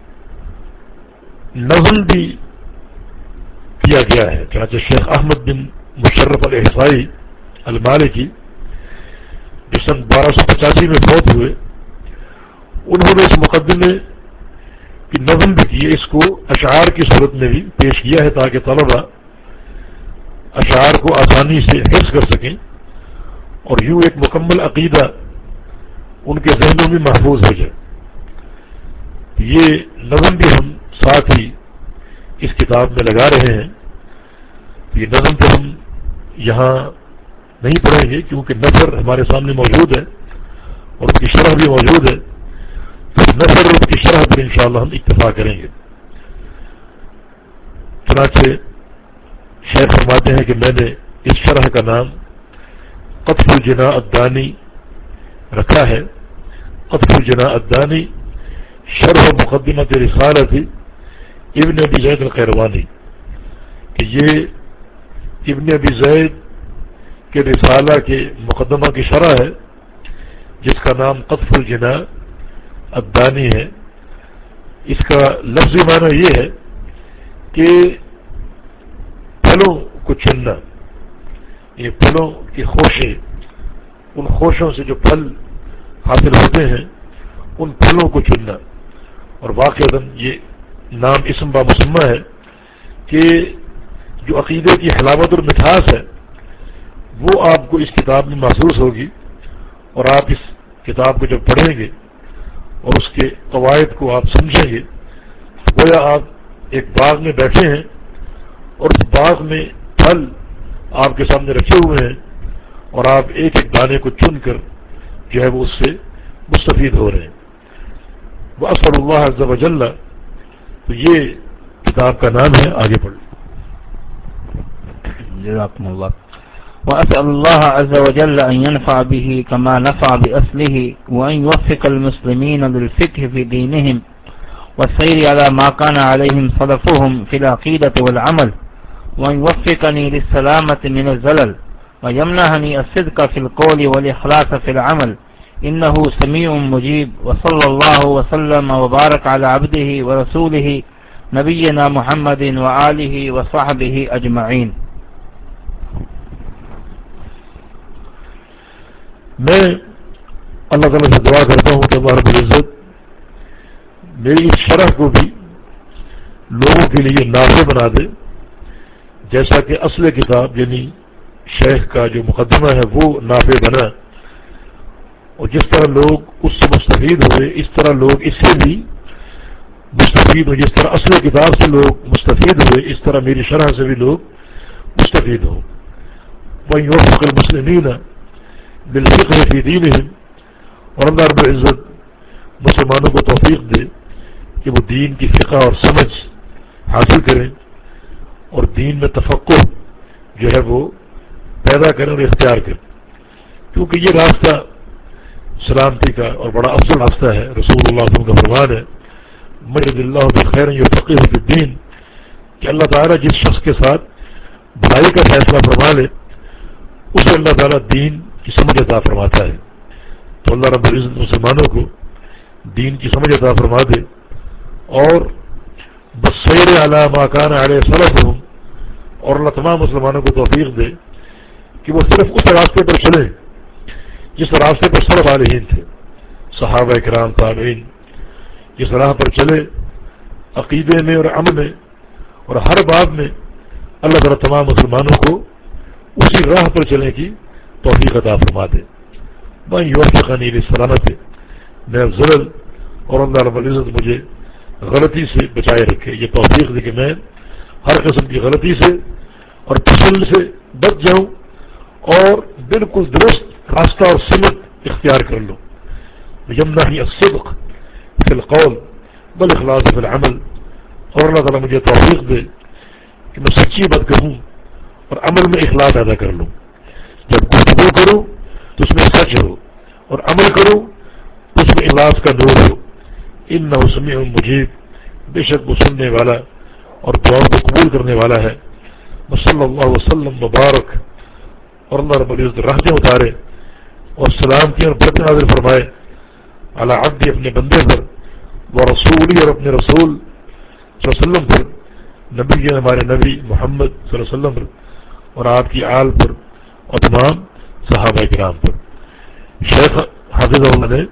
نظم بھی کیا گیا ہے. چنانچہ شیخ احمد بن مشرف الاحصائی المالکی جو سن بارہ سو پچاسی میں فوت ہوئے، انہوں نے اس مقدمے کی نظم بھی کی ہے. اس کو اشعار کی صورت میں بھی پیش کیا ہے تاکہ طلبہ اشعار کو آسانی سے حفظ کر سکیں اور یوں ایک مکمل عقیدہ ان کے ذہنوں میں محفوظ ہو جائے. یہ نظم بھی ہم ساتھ ہی اس کتاب میں لگا رہے ہیں. یہ نظم تو ہم یہاں نہیں پڑھیں گے کیونکہ نثر ہمارے سامنے موجود ہے اور اس کی شرح بھی موجود ہے. تو نثر اور اس کی شرح پر انشاءاللہ ہم اتفاق کریں گے. چنانچہ شیخ فرماتے ہیں کہ میں نے اس شرح کا نام قطف الجناء الدانی رکھا ہے. قطف الجناء الدانی شرح مقدمۃ رسالۃ ابن ابی زید القیروانی، کہ یہ ابن ابی زید کے رسالہ کے مقدمہ کی شرح ہے جس کا نام قطف الجناء الدانی ہے. اس کا لفظی معنی یہ ہے کہ پھلوں کو چننا، یہ پھلوں کی خوشیں، ان خوشوں سے جو پھل حاصل ہوتے ہیں ان پھلوں کو چننا. اور واقعتاً یہ نام اسم با مسمہ ہے کہ جو عقیدے کی حلاوت اور مٹھاس ہے وہ آپ کو اس کتاب میں محسوس ہوگی. اور آپ اس کتاب کو جب پڑھیں گے اور اس کے قواعد کو آپ سمجھیں گے گویا آپ ایک باغ میں بیٹھے ہیں اور اس باغ میں پھل آپ کے سامنے رکھے ہوئے ہیں اور آپ ایک ایک دانے کو چن کر جو ہے وہ اس سے مستفید ہو رہے ہیں. وَأَسْأَلُ اللَّهَ عَزَّ وَجَلَّ، تو یہ کتاب کا نام ہے. آگے پڑھ. جزاكم الله. وأسأل الله عز وجل أن ينفع به كما نفع بأصله وأن يوفق المسلمين للفقه في دينهم والسير على ما كان عليهم صلفهم في العقيدة والعمل، وأن يوفقني للسلامة من الزلل ويمنحني الصدق في القول والإخلاص في العمل، إنه سميع مجيب. وصلى الله وسلم وبارك على عبده ورسوله نبينا محمد وآله وصحبه أجمعين. میں اللہ تعالیٰ سے دعا کرتا ہوں کہ اللہ رب العزت میری اس شرح کو بھی لوگوں کے لیے نافع بنا دے، جیسا کہ اصل کتاب یعنی شیخ کا جو مقدمہ ہے وہ نافع بنا، اور جس طرح لوگ اس سے مستفید ہوئے اس طرح لوگ اس سے بھی مستفید ہوئے، جس طرح اصل کتاب سے لوگ مستفید ہوئے اس طرح میری شرح سے بھی لوگ مستفید ہوں۔ وَيُوَفِّقُ الْمُسْلِمِينَ بِالْفِقْهِ فِي دِينِهِمْ، اور اللہ رب العزت مسلمانوں کو توفیق دے کہ وہ دین کی فقہ اور سمجھ حاصل کریں اور دین میں تفقہ جو ہے وہ پیدا کریں اور اختیار کریں، کیونکہ یہ راستہ سلامتی کا اور بڑا افضل راستہ ہے۔ رسول اللہ صلی اللہ علیہ وسلم کا فرمان ہے من یرد اللہ بخیر یفقہہ فی الدین، کہ اللہ تعالیٰ جس شخص کے ساتھ بھلائی کا فیصلہ فرما لے اسے اللہ تعالیٰ دین کی سمجھ عطا فرماتا ہے۔ تو اللہ رب العزت مسلمانوں کو دین کی سمجھ عطا فرما دے اور بسیر علی ما کان علیہ سلفہم، اور اللہ تمام مسلمانوں کو توفیق دے کہ وہ صرف اس راستے پر چلیں جس راستے پر سلف صالحین تھے، صحابہ کرام تابعین، جس راہ پر چلے عقیدے میں اور عمل میں اور ہر باب میں اللہ تعالیٰ تمام مسلمانوں کو اسی راہ پر چلنے کی توفیق عطا فرما دے۔ میں یوفقنی للسلامت میں ضرر، اور اللہ رب العزت مجھے غلطی سے بچائے رکھے، یہ توفیق دے کہ میں ہر قسم کی غلطی سے اور پسند سے بچ جاؤں اور بالکل درست راستہ اور سمت اختیار کر لوں۔ یمنحنی الصدق فی القول والاخلاص فی العمل، اور اللہ تعالیٰ مجھے توفیق دے کہ میں سچی بات کہوں اور عمل میں اخلاص پیدا کر لوں۔ جب گفتگو کروں تو اس میں سچ ہو اور عمل کروں تو اس میں اخلاص کا نور ہو۔ انہ سمیع مجیب، بے شک وہ سننے والا اور دعاؤں کو قبول کرنے والا ہے۔ صلی اللہ وسلم مبارک، اور اللہ رب العزت رحمتیں اتارے اور سلام کی اور برکت نازل فرمائے علی عبدی، اپنے بندے پر، و رسولی، اور اپنے رسول صلی اللہ علیہ وسلم پر، نبی ہمارے نبی محمد صلی اللہ علیہ وسلم پر، اور آپ کی آل پر اور تمام صحابہ کرام پر۔ شیخ حافظ اللہ نے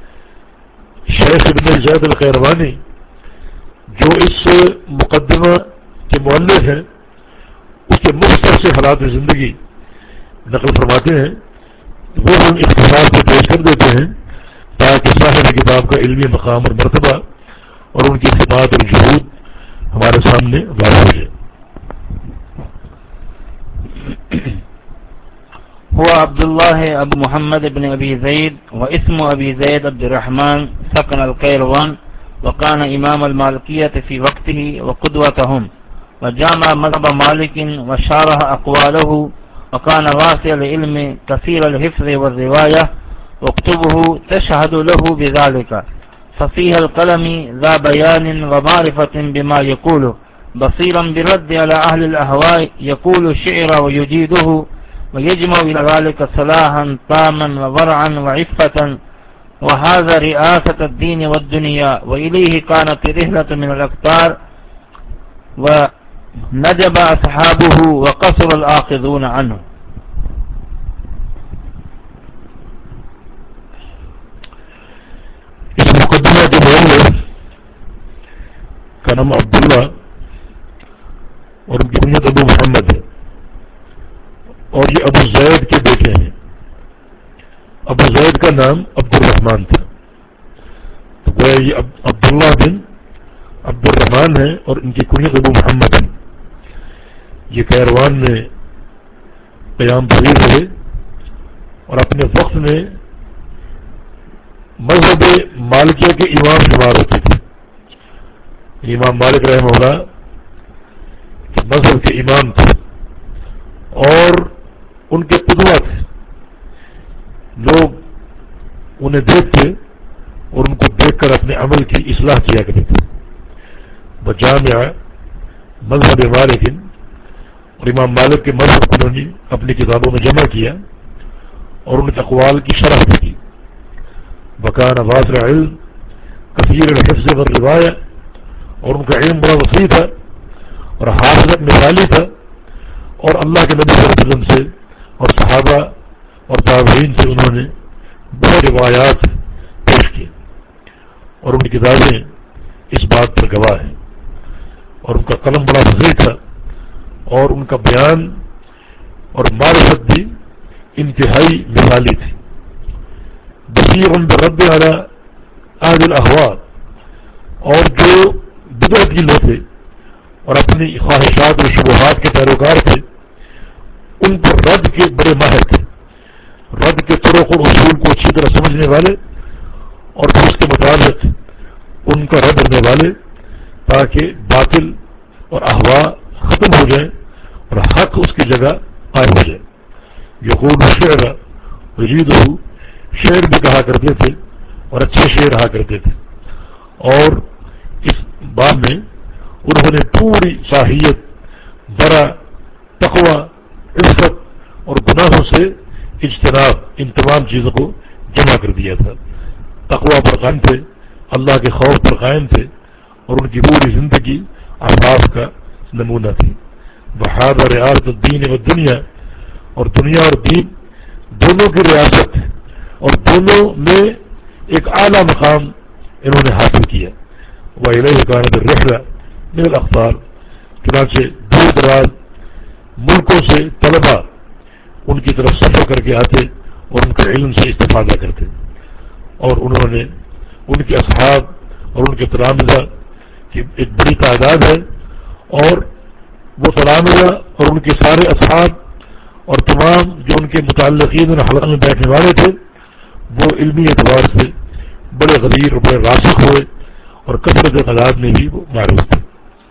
شیخ ابن زید القیروانی جو اس مقدمہ کے مؤلف ہیں اس کے مختصر سے حالات زندگی نقل فرماتے ہیں، وہ ہم اختصار کو پیش کر دیتے ہیں تاکہ صاحب کتاب کا علمی مقام اور مرتبہ اور ان کی خدمات اور جہود ہمارے سامنے واضح ہو جائے۔ هو عبد الله أبو محمد بن أبي زيد، واسم أبي زيد عبد الرحمن، سكن القيروان، وكان إمام المالكية في وقته وقدوتهم، وجامع مذهب مالك وشارح أقواله، وكان واسع العلم كثير الحفظ والرواية، واكتبه تشهد له بذلك، ففيه القلم ذا بيان ومعرفة بما يقوله، بصيرا بالرد على أهل الأهواء، يقول الشعر ويجيده، ويجمع إلى ذلك صلاحا تاما وورعا وعفة، وهذا رئاسة الدين والدنيا، وإليه كانت رحلة من الأقطار، ونجب أصحابه وقصر الآخذون عنه۔ اس مقدمہ کے مؤلف کا نام عبداللہ اور ان کی کنیت ابو محمد ہے، اور یہ ابو زید کے بیٹے ہیں۔ ابو زید کا نام عبد الرحمن تھا، تو وہ یہ عبداللہ بن عبد الرحمن ہے اور ان کی کنیت ابو محمد ہے۔ یہ کیروان میں قیام پذیر رہے اور اپنے وقت میں مذہب مالکیہ کے امام شمار ہوتے تھے۔ امام مالک رحمہ اللہ مذہب کے امام تھے اور ان کے قدوہ تھے، لوگ انہیں دیکھتے اور ان کو دیکھ کر اپنے عمل کی اصلاح کیا کرتے تھے۔ بجامع مذہب مالک، اور امام مالک کے مذہب کو انہوں نے اپنی کتابوں میں جمع کیا اور ان کے اقوال کی شرح بھی کی۔ وکان واسع علم کثیر الحفظ والروایہ، اور ان کا علم بڑا وسیع تھا اور حافظت مثالی تھا، اور اللہ کے نبی صلی اللہ علیہ وسلم سے اور صحابہ اور تابعین سے انہوں نے بہت روایات پیش کی، اور ان کی کتابیں اس بات پر گواہ ہیں۔ اور ان کا قلم بڑا وسیع تھا اور ان کا بیان اور معرفت بھی انتہائی مثالی تھی. بصیر برد علی اہل الاہواء، اور جو بدعتی لوگ تھے اور اپنی خواہشات و شبہات کے پیروکار تھے ان پر رد کے بڑے ماہر تھے. رد کے طرق اور اصول کو اچھی طرح سمجھنے والے اور پھر اس کے مطابق ان کا رد کرنے والے، تاکہ باطل اور احوا ختم ہو جائیں اور حق اس کی جگہ قائم ہو جائے. یقول شعر وجید ہو، شعر بھی کہا کرتے تھے اور اچھے شعر رہا کرتے تھے. اور اس باب میں انہوں نے پوری صلاحیت، برا، تقوی، عفت اور گناہوں سے اجتناب، ان تمام چیزوں کو جمع کر دیا تھا. تقوی پر قائم تھے، اللہ کے خوف پر قائم تھے، اور ان کی پوری زندگی عفاف کا نمونہ تھی. بہادر ریاست الدین و دنیا، اور دنیا اور دین دونوں کی ریاست اور دونوں میں ایک اعلیٰ مقام انہوں نے حاصل کیا. وَإِلَيْهِ كَانَتِ الرِّحْلَةُ مِنَ الْأَقْطَارِ، چنانچہ دور دراز ملکوں سے طلباء ان کی طرف سفر کر کے آتے اور ان کے علم سے استفادہ کرتے. اور انہوں نے ان کے اصحاب اور ان کے تلامذہ کی ایک بڑی تعداد ہے، اور وہ تلامذہ اور ان کے سارے اصحاب اور تمام جو ان کے متعلقین اور حلقہ میں بیٹھنے والے تھے وہ علمی اعتبار سے بڑے غدیر اور بڑے راسخ ہوئے اور کثرت قلات میں بھی وہ معروف تھے.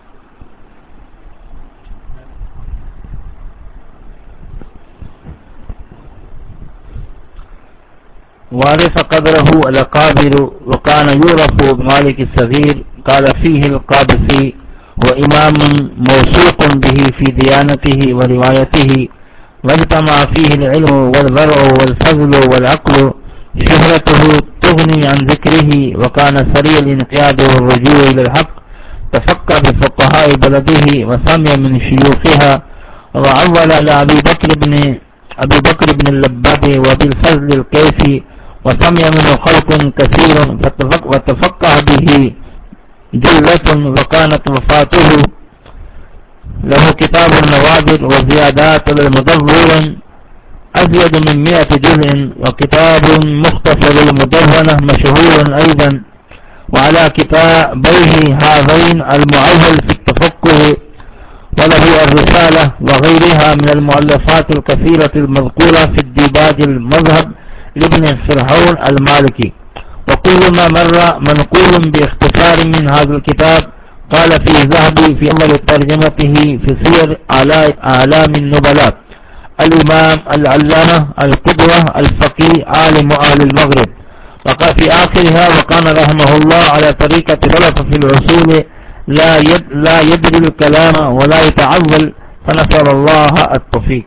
وعرف قدره الأكابر وكان يعرف بمالك الصغير. قال فيه القادسي: وإمام موثوق به في ديانته وروايته، واجتمع فيه العلم والورع والفضل والعقل. شهرته تغني عن ذكره، وكان سريع الانقياد والرجوع إلى الحق. تفقه بفقهاء بلده وسمع من شيوخها، وعول على أبي بكر بن أبي بكر بن اللباب وبالفضل الكيسي، وسمع منه خلق كثير وتفقه به جلة. وكانت وفاته له كتاب النوادر وزيادات المدون أزيد من مئة جزء، وكتاب مختصر المدونة مشهور أيضا. وعلى كتابيه هذين المعول في التفقه، وله الرسالة وغيرها من المؤلفات الكثيرة المذكورة في الديباج المذهب لابن فرعون المالكي. وكل ما مر منقول باختصار من هذا الكتاب. قال فيه الذهبي في أول ترجمته في سير أعلام النبلاء: الإمام العلامة القدوة الفقيه عالم أهل المغرب. وقال في آخرها: وكان رحمه الله على طريقة سلف في العصول، لا يد لا يدري الكلام ولا يتعول، فنسأل الله التوفيق.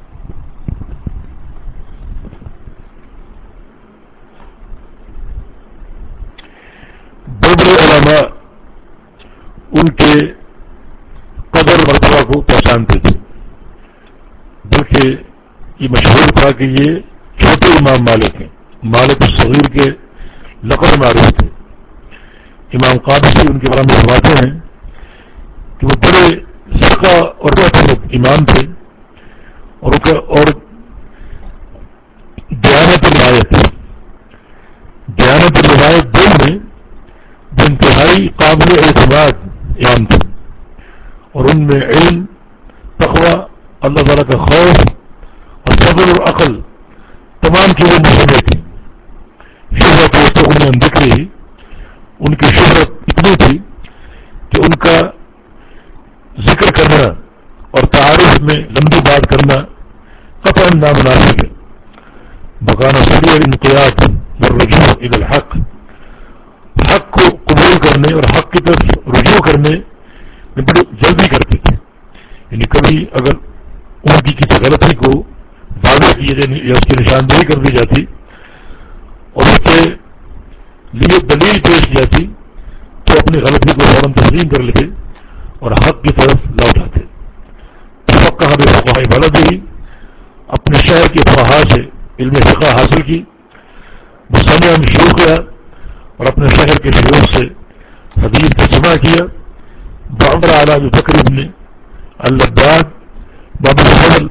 بڑے علماء ان کے قدر مرتبہ کو پہچانتے تھے، بلکہ یہ مشہور تھا کہ یہ چھوٹے امام مالک ہیں. مالک الصغیر کے لقب معروف تھے. امام قادسی ان کے بارے میں فرماتے ہیں کہ وہ بڑے ثقہ اور محترم امام تھے، اور اور دیانت روایت دیانت روایت دل میں انتہائی قابل اعتماد امام تھے، اور ان میں علم، تقوی، اللہ تعالیٰ کا خوف اور صبر اور عقل تمام چیزیں مشتمل تھیں. شہرت و تغنی عن ذکرہ، ان کی شہرت اتنی تھی کہ ان کا ذکر کرنا اور تعارف میں لمبی بات کرنا قطعا نامناسب ہے. بکانا سریع الانقیاد والرجوع الی الحق، حق کو قبول کرنے اور حق کی طرف رجوع کرنے میں بڑی جلدی کرتے تھے. یعنی کبھی اگر ان کی کسی غلطی کو واضح کیے جانے یا اس کی نشاندہی کر دی جاتی اور اس کے لیے دلیل پیش کی جاتی تو اپنی غلطی کو فوراً تسلیم کر لیتے اور حق کی طرف لوٹ آتے. فقہ بفقہاء بلدہ، اپنے شہر کے فقہاء سے علم فقہ حاصل کی. وسمع من شیوخها، اور اپنے شہر کے شیوخ سے حدیث کا سماع کیا. بعمر علی ابی بکر بن اللباد، باب الفضل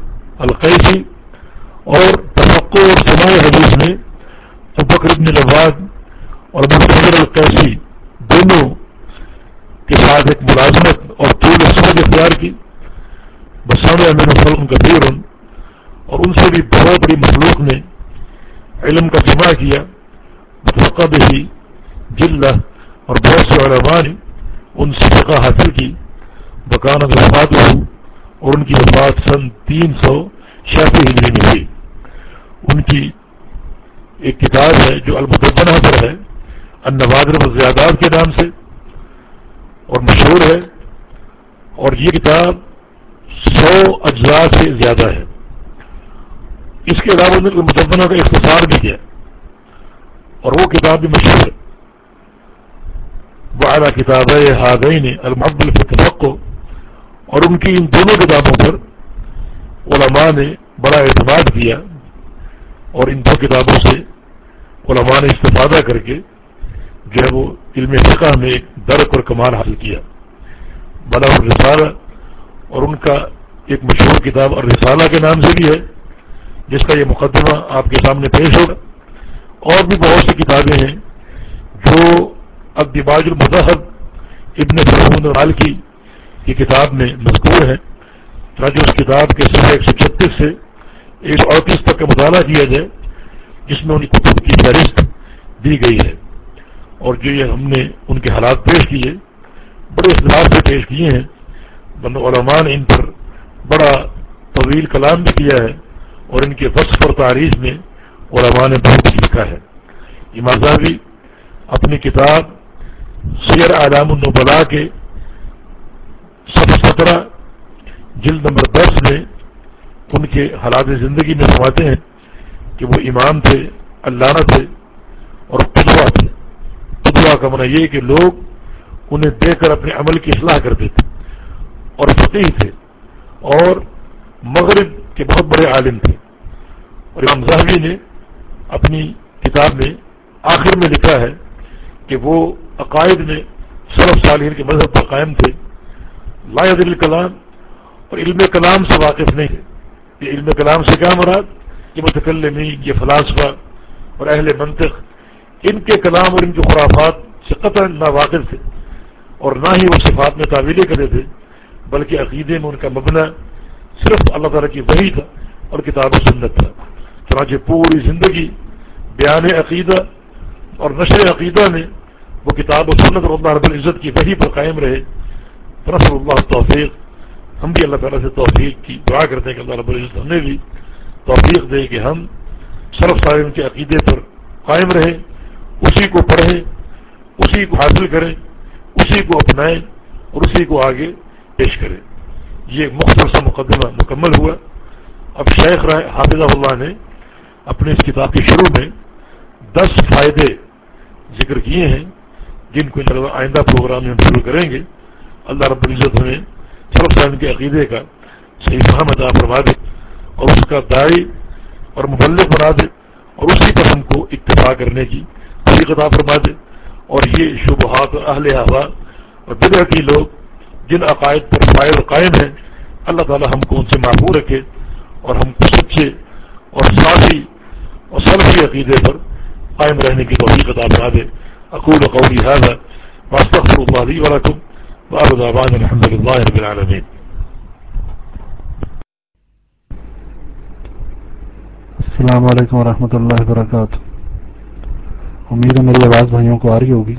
القیسی اور تفقہ اور سماع حدیث میں ابو بکر بن لواد اور ابو حضر القیسی دونوں کے ساتھ ایک ملازمت اور طول سمجھ اختیار کی. بسامع من خلق کثیر، اور ان سے بھی بہت بڑی مخلوق نے علم کا جمع کیا. متفقہ بھی جلہ، اور بہت سے علماء نے ان سے فقہ حاصل کی. بکانت وفات ہو، اور ان کی وفات سن تین سو چھیاسی ہجری میں ہوئی. ان کی ایک کتاب ہے جو المدونہ پر ہے، النوادر والزیادات کے نام سے، اور مشہور ہے. اور یہ کتاب سو اجزاء سے زیادہ ہے. اس کے علاوہ انہوں نے مدونہ کا اختصار بھی کیا، اور وہ کتاب بھی مشہور ہے. وعلی کتابی ہذین المعول فی التفقہ، اور ان کی ان دونوں کتابوں پر علماء نے بڑا اعتماد کیا، اور ان دو کتابوں سے علماء نے استفادہ کر کے جو ہے وہ علم فقہ میں ایک درک اور کمال حاصل کیا. بلا الرسالہ، اور ان کا ایک مشہور کتاب الرسالہ کے نام سے بھی ہے، جس کا یہ مقدمہ آپ کے سامنے پیش ہوگا. اور بھی بہت سی کتابیں ہیں جو الدباج المذہب ابن فرعون الرالکی کی کتاب میں مذکور ہیں. چنانچہ اس کتاب کے صفحہ ایک سو چھتیس سے ایک سو اڑتیس تک کا مطالعہ کیا جائے، جس میں ان کی کتب کی فہرست دی گئی ہے. اور جو یہ ہم نے ان کے حالات پیش کیے، بڑے اختلاف سے پیش کیے ہیں. علماء نے ان پر بڑا طویل کلام بھی کیا ہے، اور ان کے وصف اور تعریف میں علماء نے بہت کچھ لکھا ہے. امام ذہبی اپنی کتاب سیر اعلام النبلاء کے صفحہ سترہ جلد نمبر دس میں ان کے حالات زندگی میں فرماتے ہیں کہ وہ امام تھے، علامہ تھے، اور قدوہ تھے. قدوہ کا معنی یہ کہ لوگ انہیں دیکھ کر اپنے عمل کی اصلاح کرتے تھے، اور فقیہ تھے، اور مغرب کے بہت بڑے عالم تھے. اور امام ذہبی نے اپنی کتاب میں آخر میں لکھا ہے کہ وہ عقائد میں سلف صالحین کے مذہب پر قائم تھے. لا یدری الکلام، اور علم کلام سے واقف نہیں تھے. یہ علم کلام سے کیا مراد؟ یہ متکلمین، یہ فلاسفہ اور اہل منطق، ان کے کلام اور ان کے خرافات سے قطعا نہ واقف تھے، اور نہ ہی وہ صفات میں تعویلیں کرتے تھے، بلکہ عقیدے میں ان کا مبنی صرف اللہ تعالیٰ کی وحی تھا اور کتاب و سنت تھا. چنانچہ پوری زندگی بیان عقیدہ اور نشر عقیدہ میں وہ کتاب و سنت اور اللہ رب العزت کی وحی پر قائم رہے. نسأل اللہ توفیق، ہم بھی اللہ تعالیٰ سے توفیق کی دعا کرتے ہیں کہ اللہ رب العزت ہمیں بھی توفیق دے کہ ہم سلف صالحین کے عقیدے پر قائم رہیں، اسی کو پڑھیں، اسی کو حاصل کریں، اسی کو اپنائیں، اور اسی کو آگے پیش کریں. یہ مختصر سا مقدمہ مکمل ہوا. اب شیخ حافظہ اللہ نے اپنے اس کتاب کے شروع میں دس فائدے ذکر کیے ہیں، جن کو آئندہ پروگرام میں ہم شروع کریں گے. اللہ رب العزت ہمیں سلف صالحین کے عقیدے کا صحیح فہم عطا فرما دے، اور اس کا داعی اور مبلغ بنا دے، اور اسی پر ہم کو اکتفا کرنے کی توفیق عطا فرما دے. اور یہ شبہات اور اہل اہواء اور بدعتی لوگ جن عقائد پر فائز قائم ہیں، اللہ تعالی ہم کو ان سے محفوظ رکھے، اور ہم کو سچے اور صافی اور سلفی عقیدے پر قائم رہنے کی توفیق عطا فرما دے. اقول قولی هذا واستغفر الله لي ولكم وآخر دعوانا الحمد لله رب العالمين. السلام علیکم ورحمۃ اللہ وبرکاتہ. امید ہے میری آواز بھائیوں کو آ رہی ہوگی.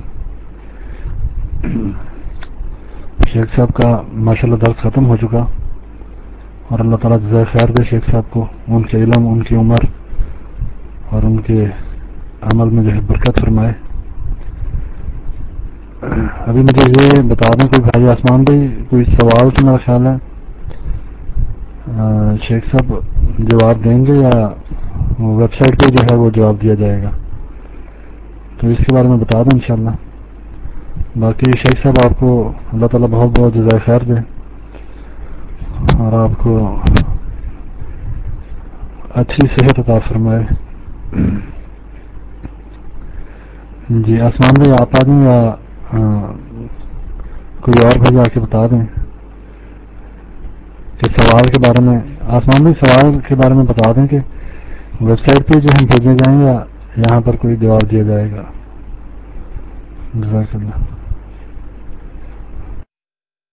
شیخ صاحب کا ماشاءاللہ درس ختم ہو چکا، اور اللہ تعالیٰ جزائے خیر دے شیخ صاحب کو، ان کے علم، ان کی عمر اور ان کے عمل میں جو ہے برکت فرمائے. ابھی مجھے یہ بتا دیں کوئی بھائی آسمان بھائی کوئی سوال تو میرا خیال ہے شیخ صاحب جواب دیں گے، یا ویب سائٹ پہ جو ہے وہ جواب دیا جائے گا؟ تو اس کے بارے میں بتا دیں انشاءاللہ. باقی شیخ صاحب آپ کو اللہ تعالیٰ بہت بہت جزائے خیر دے، اور آپ کو اچھی صحت عطا فرمائے. جی آسمان بھائی آپ آ دیں، یا کوئی اور بھائی آ کے بتا دیں کہ سوال کے بارے میں آسمان بھائی سوال کے بارے میں بتا دیں کہ ویب سائٹ پہ جو ہم بھیجے جائیں یا یہاں پر کوئی جواب دیا جائے گا؟ جزاک اللہ.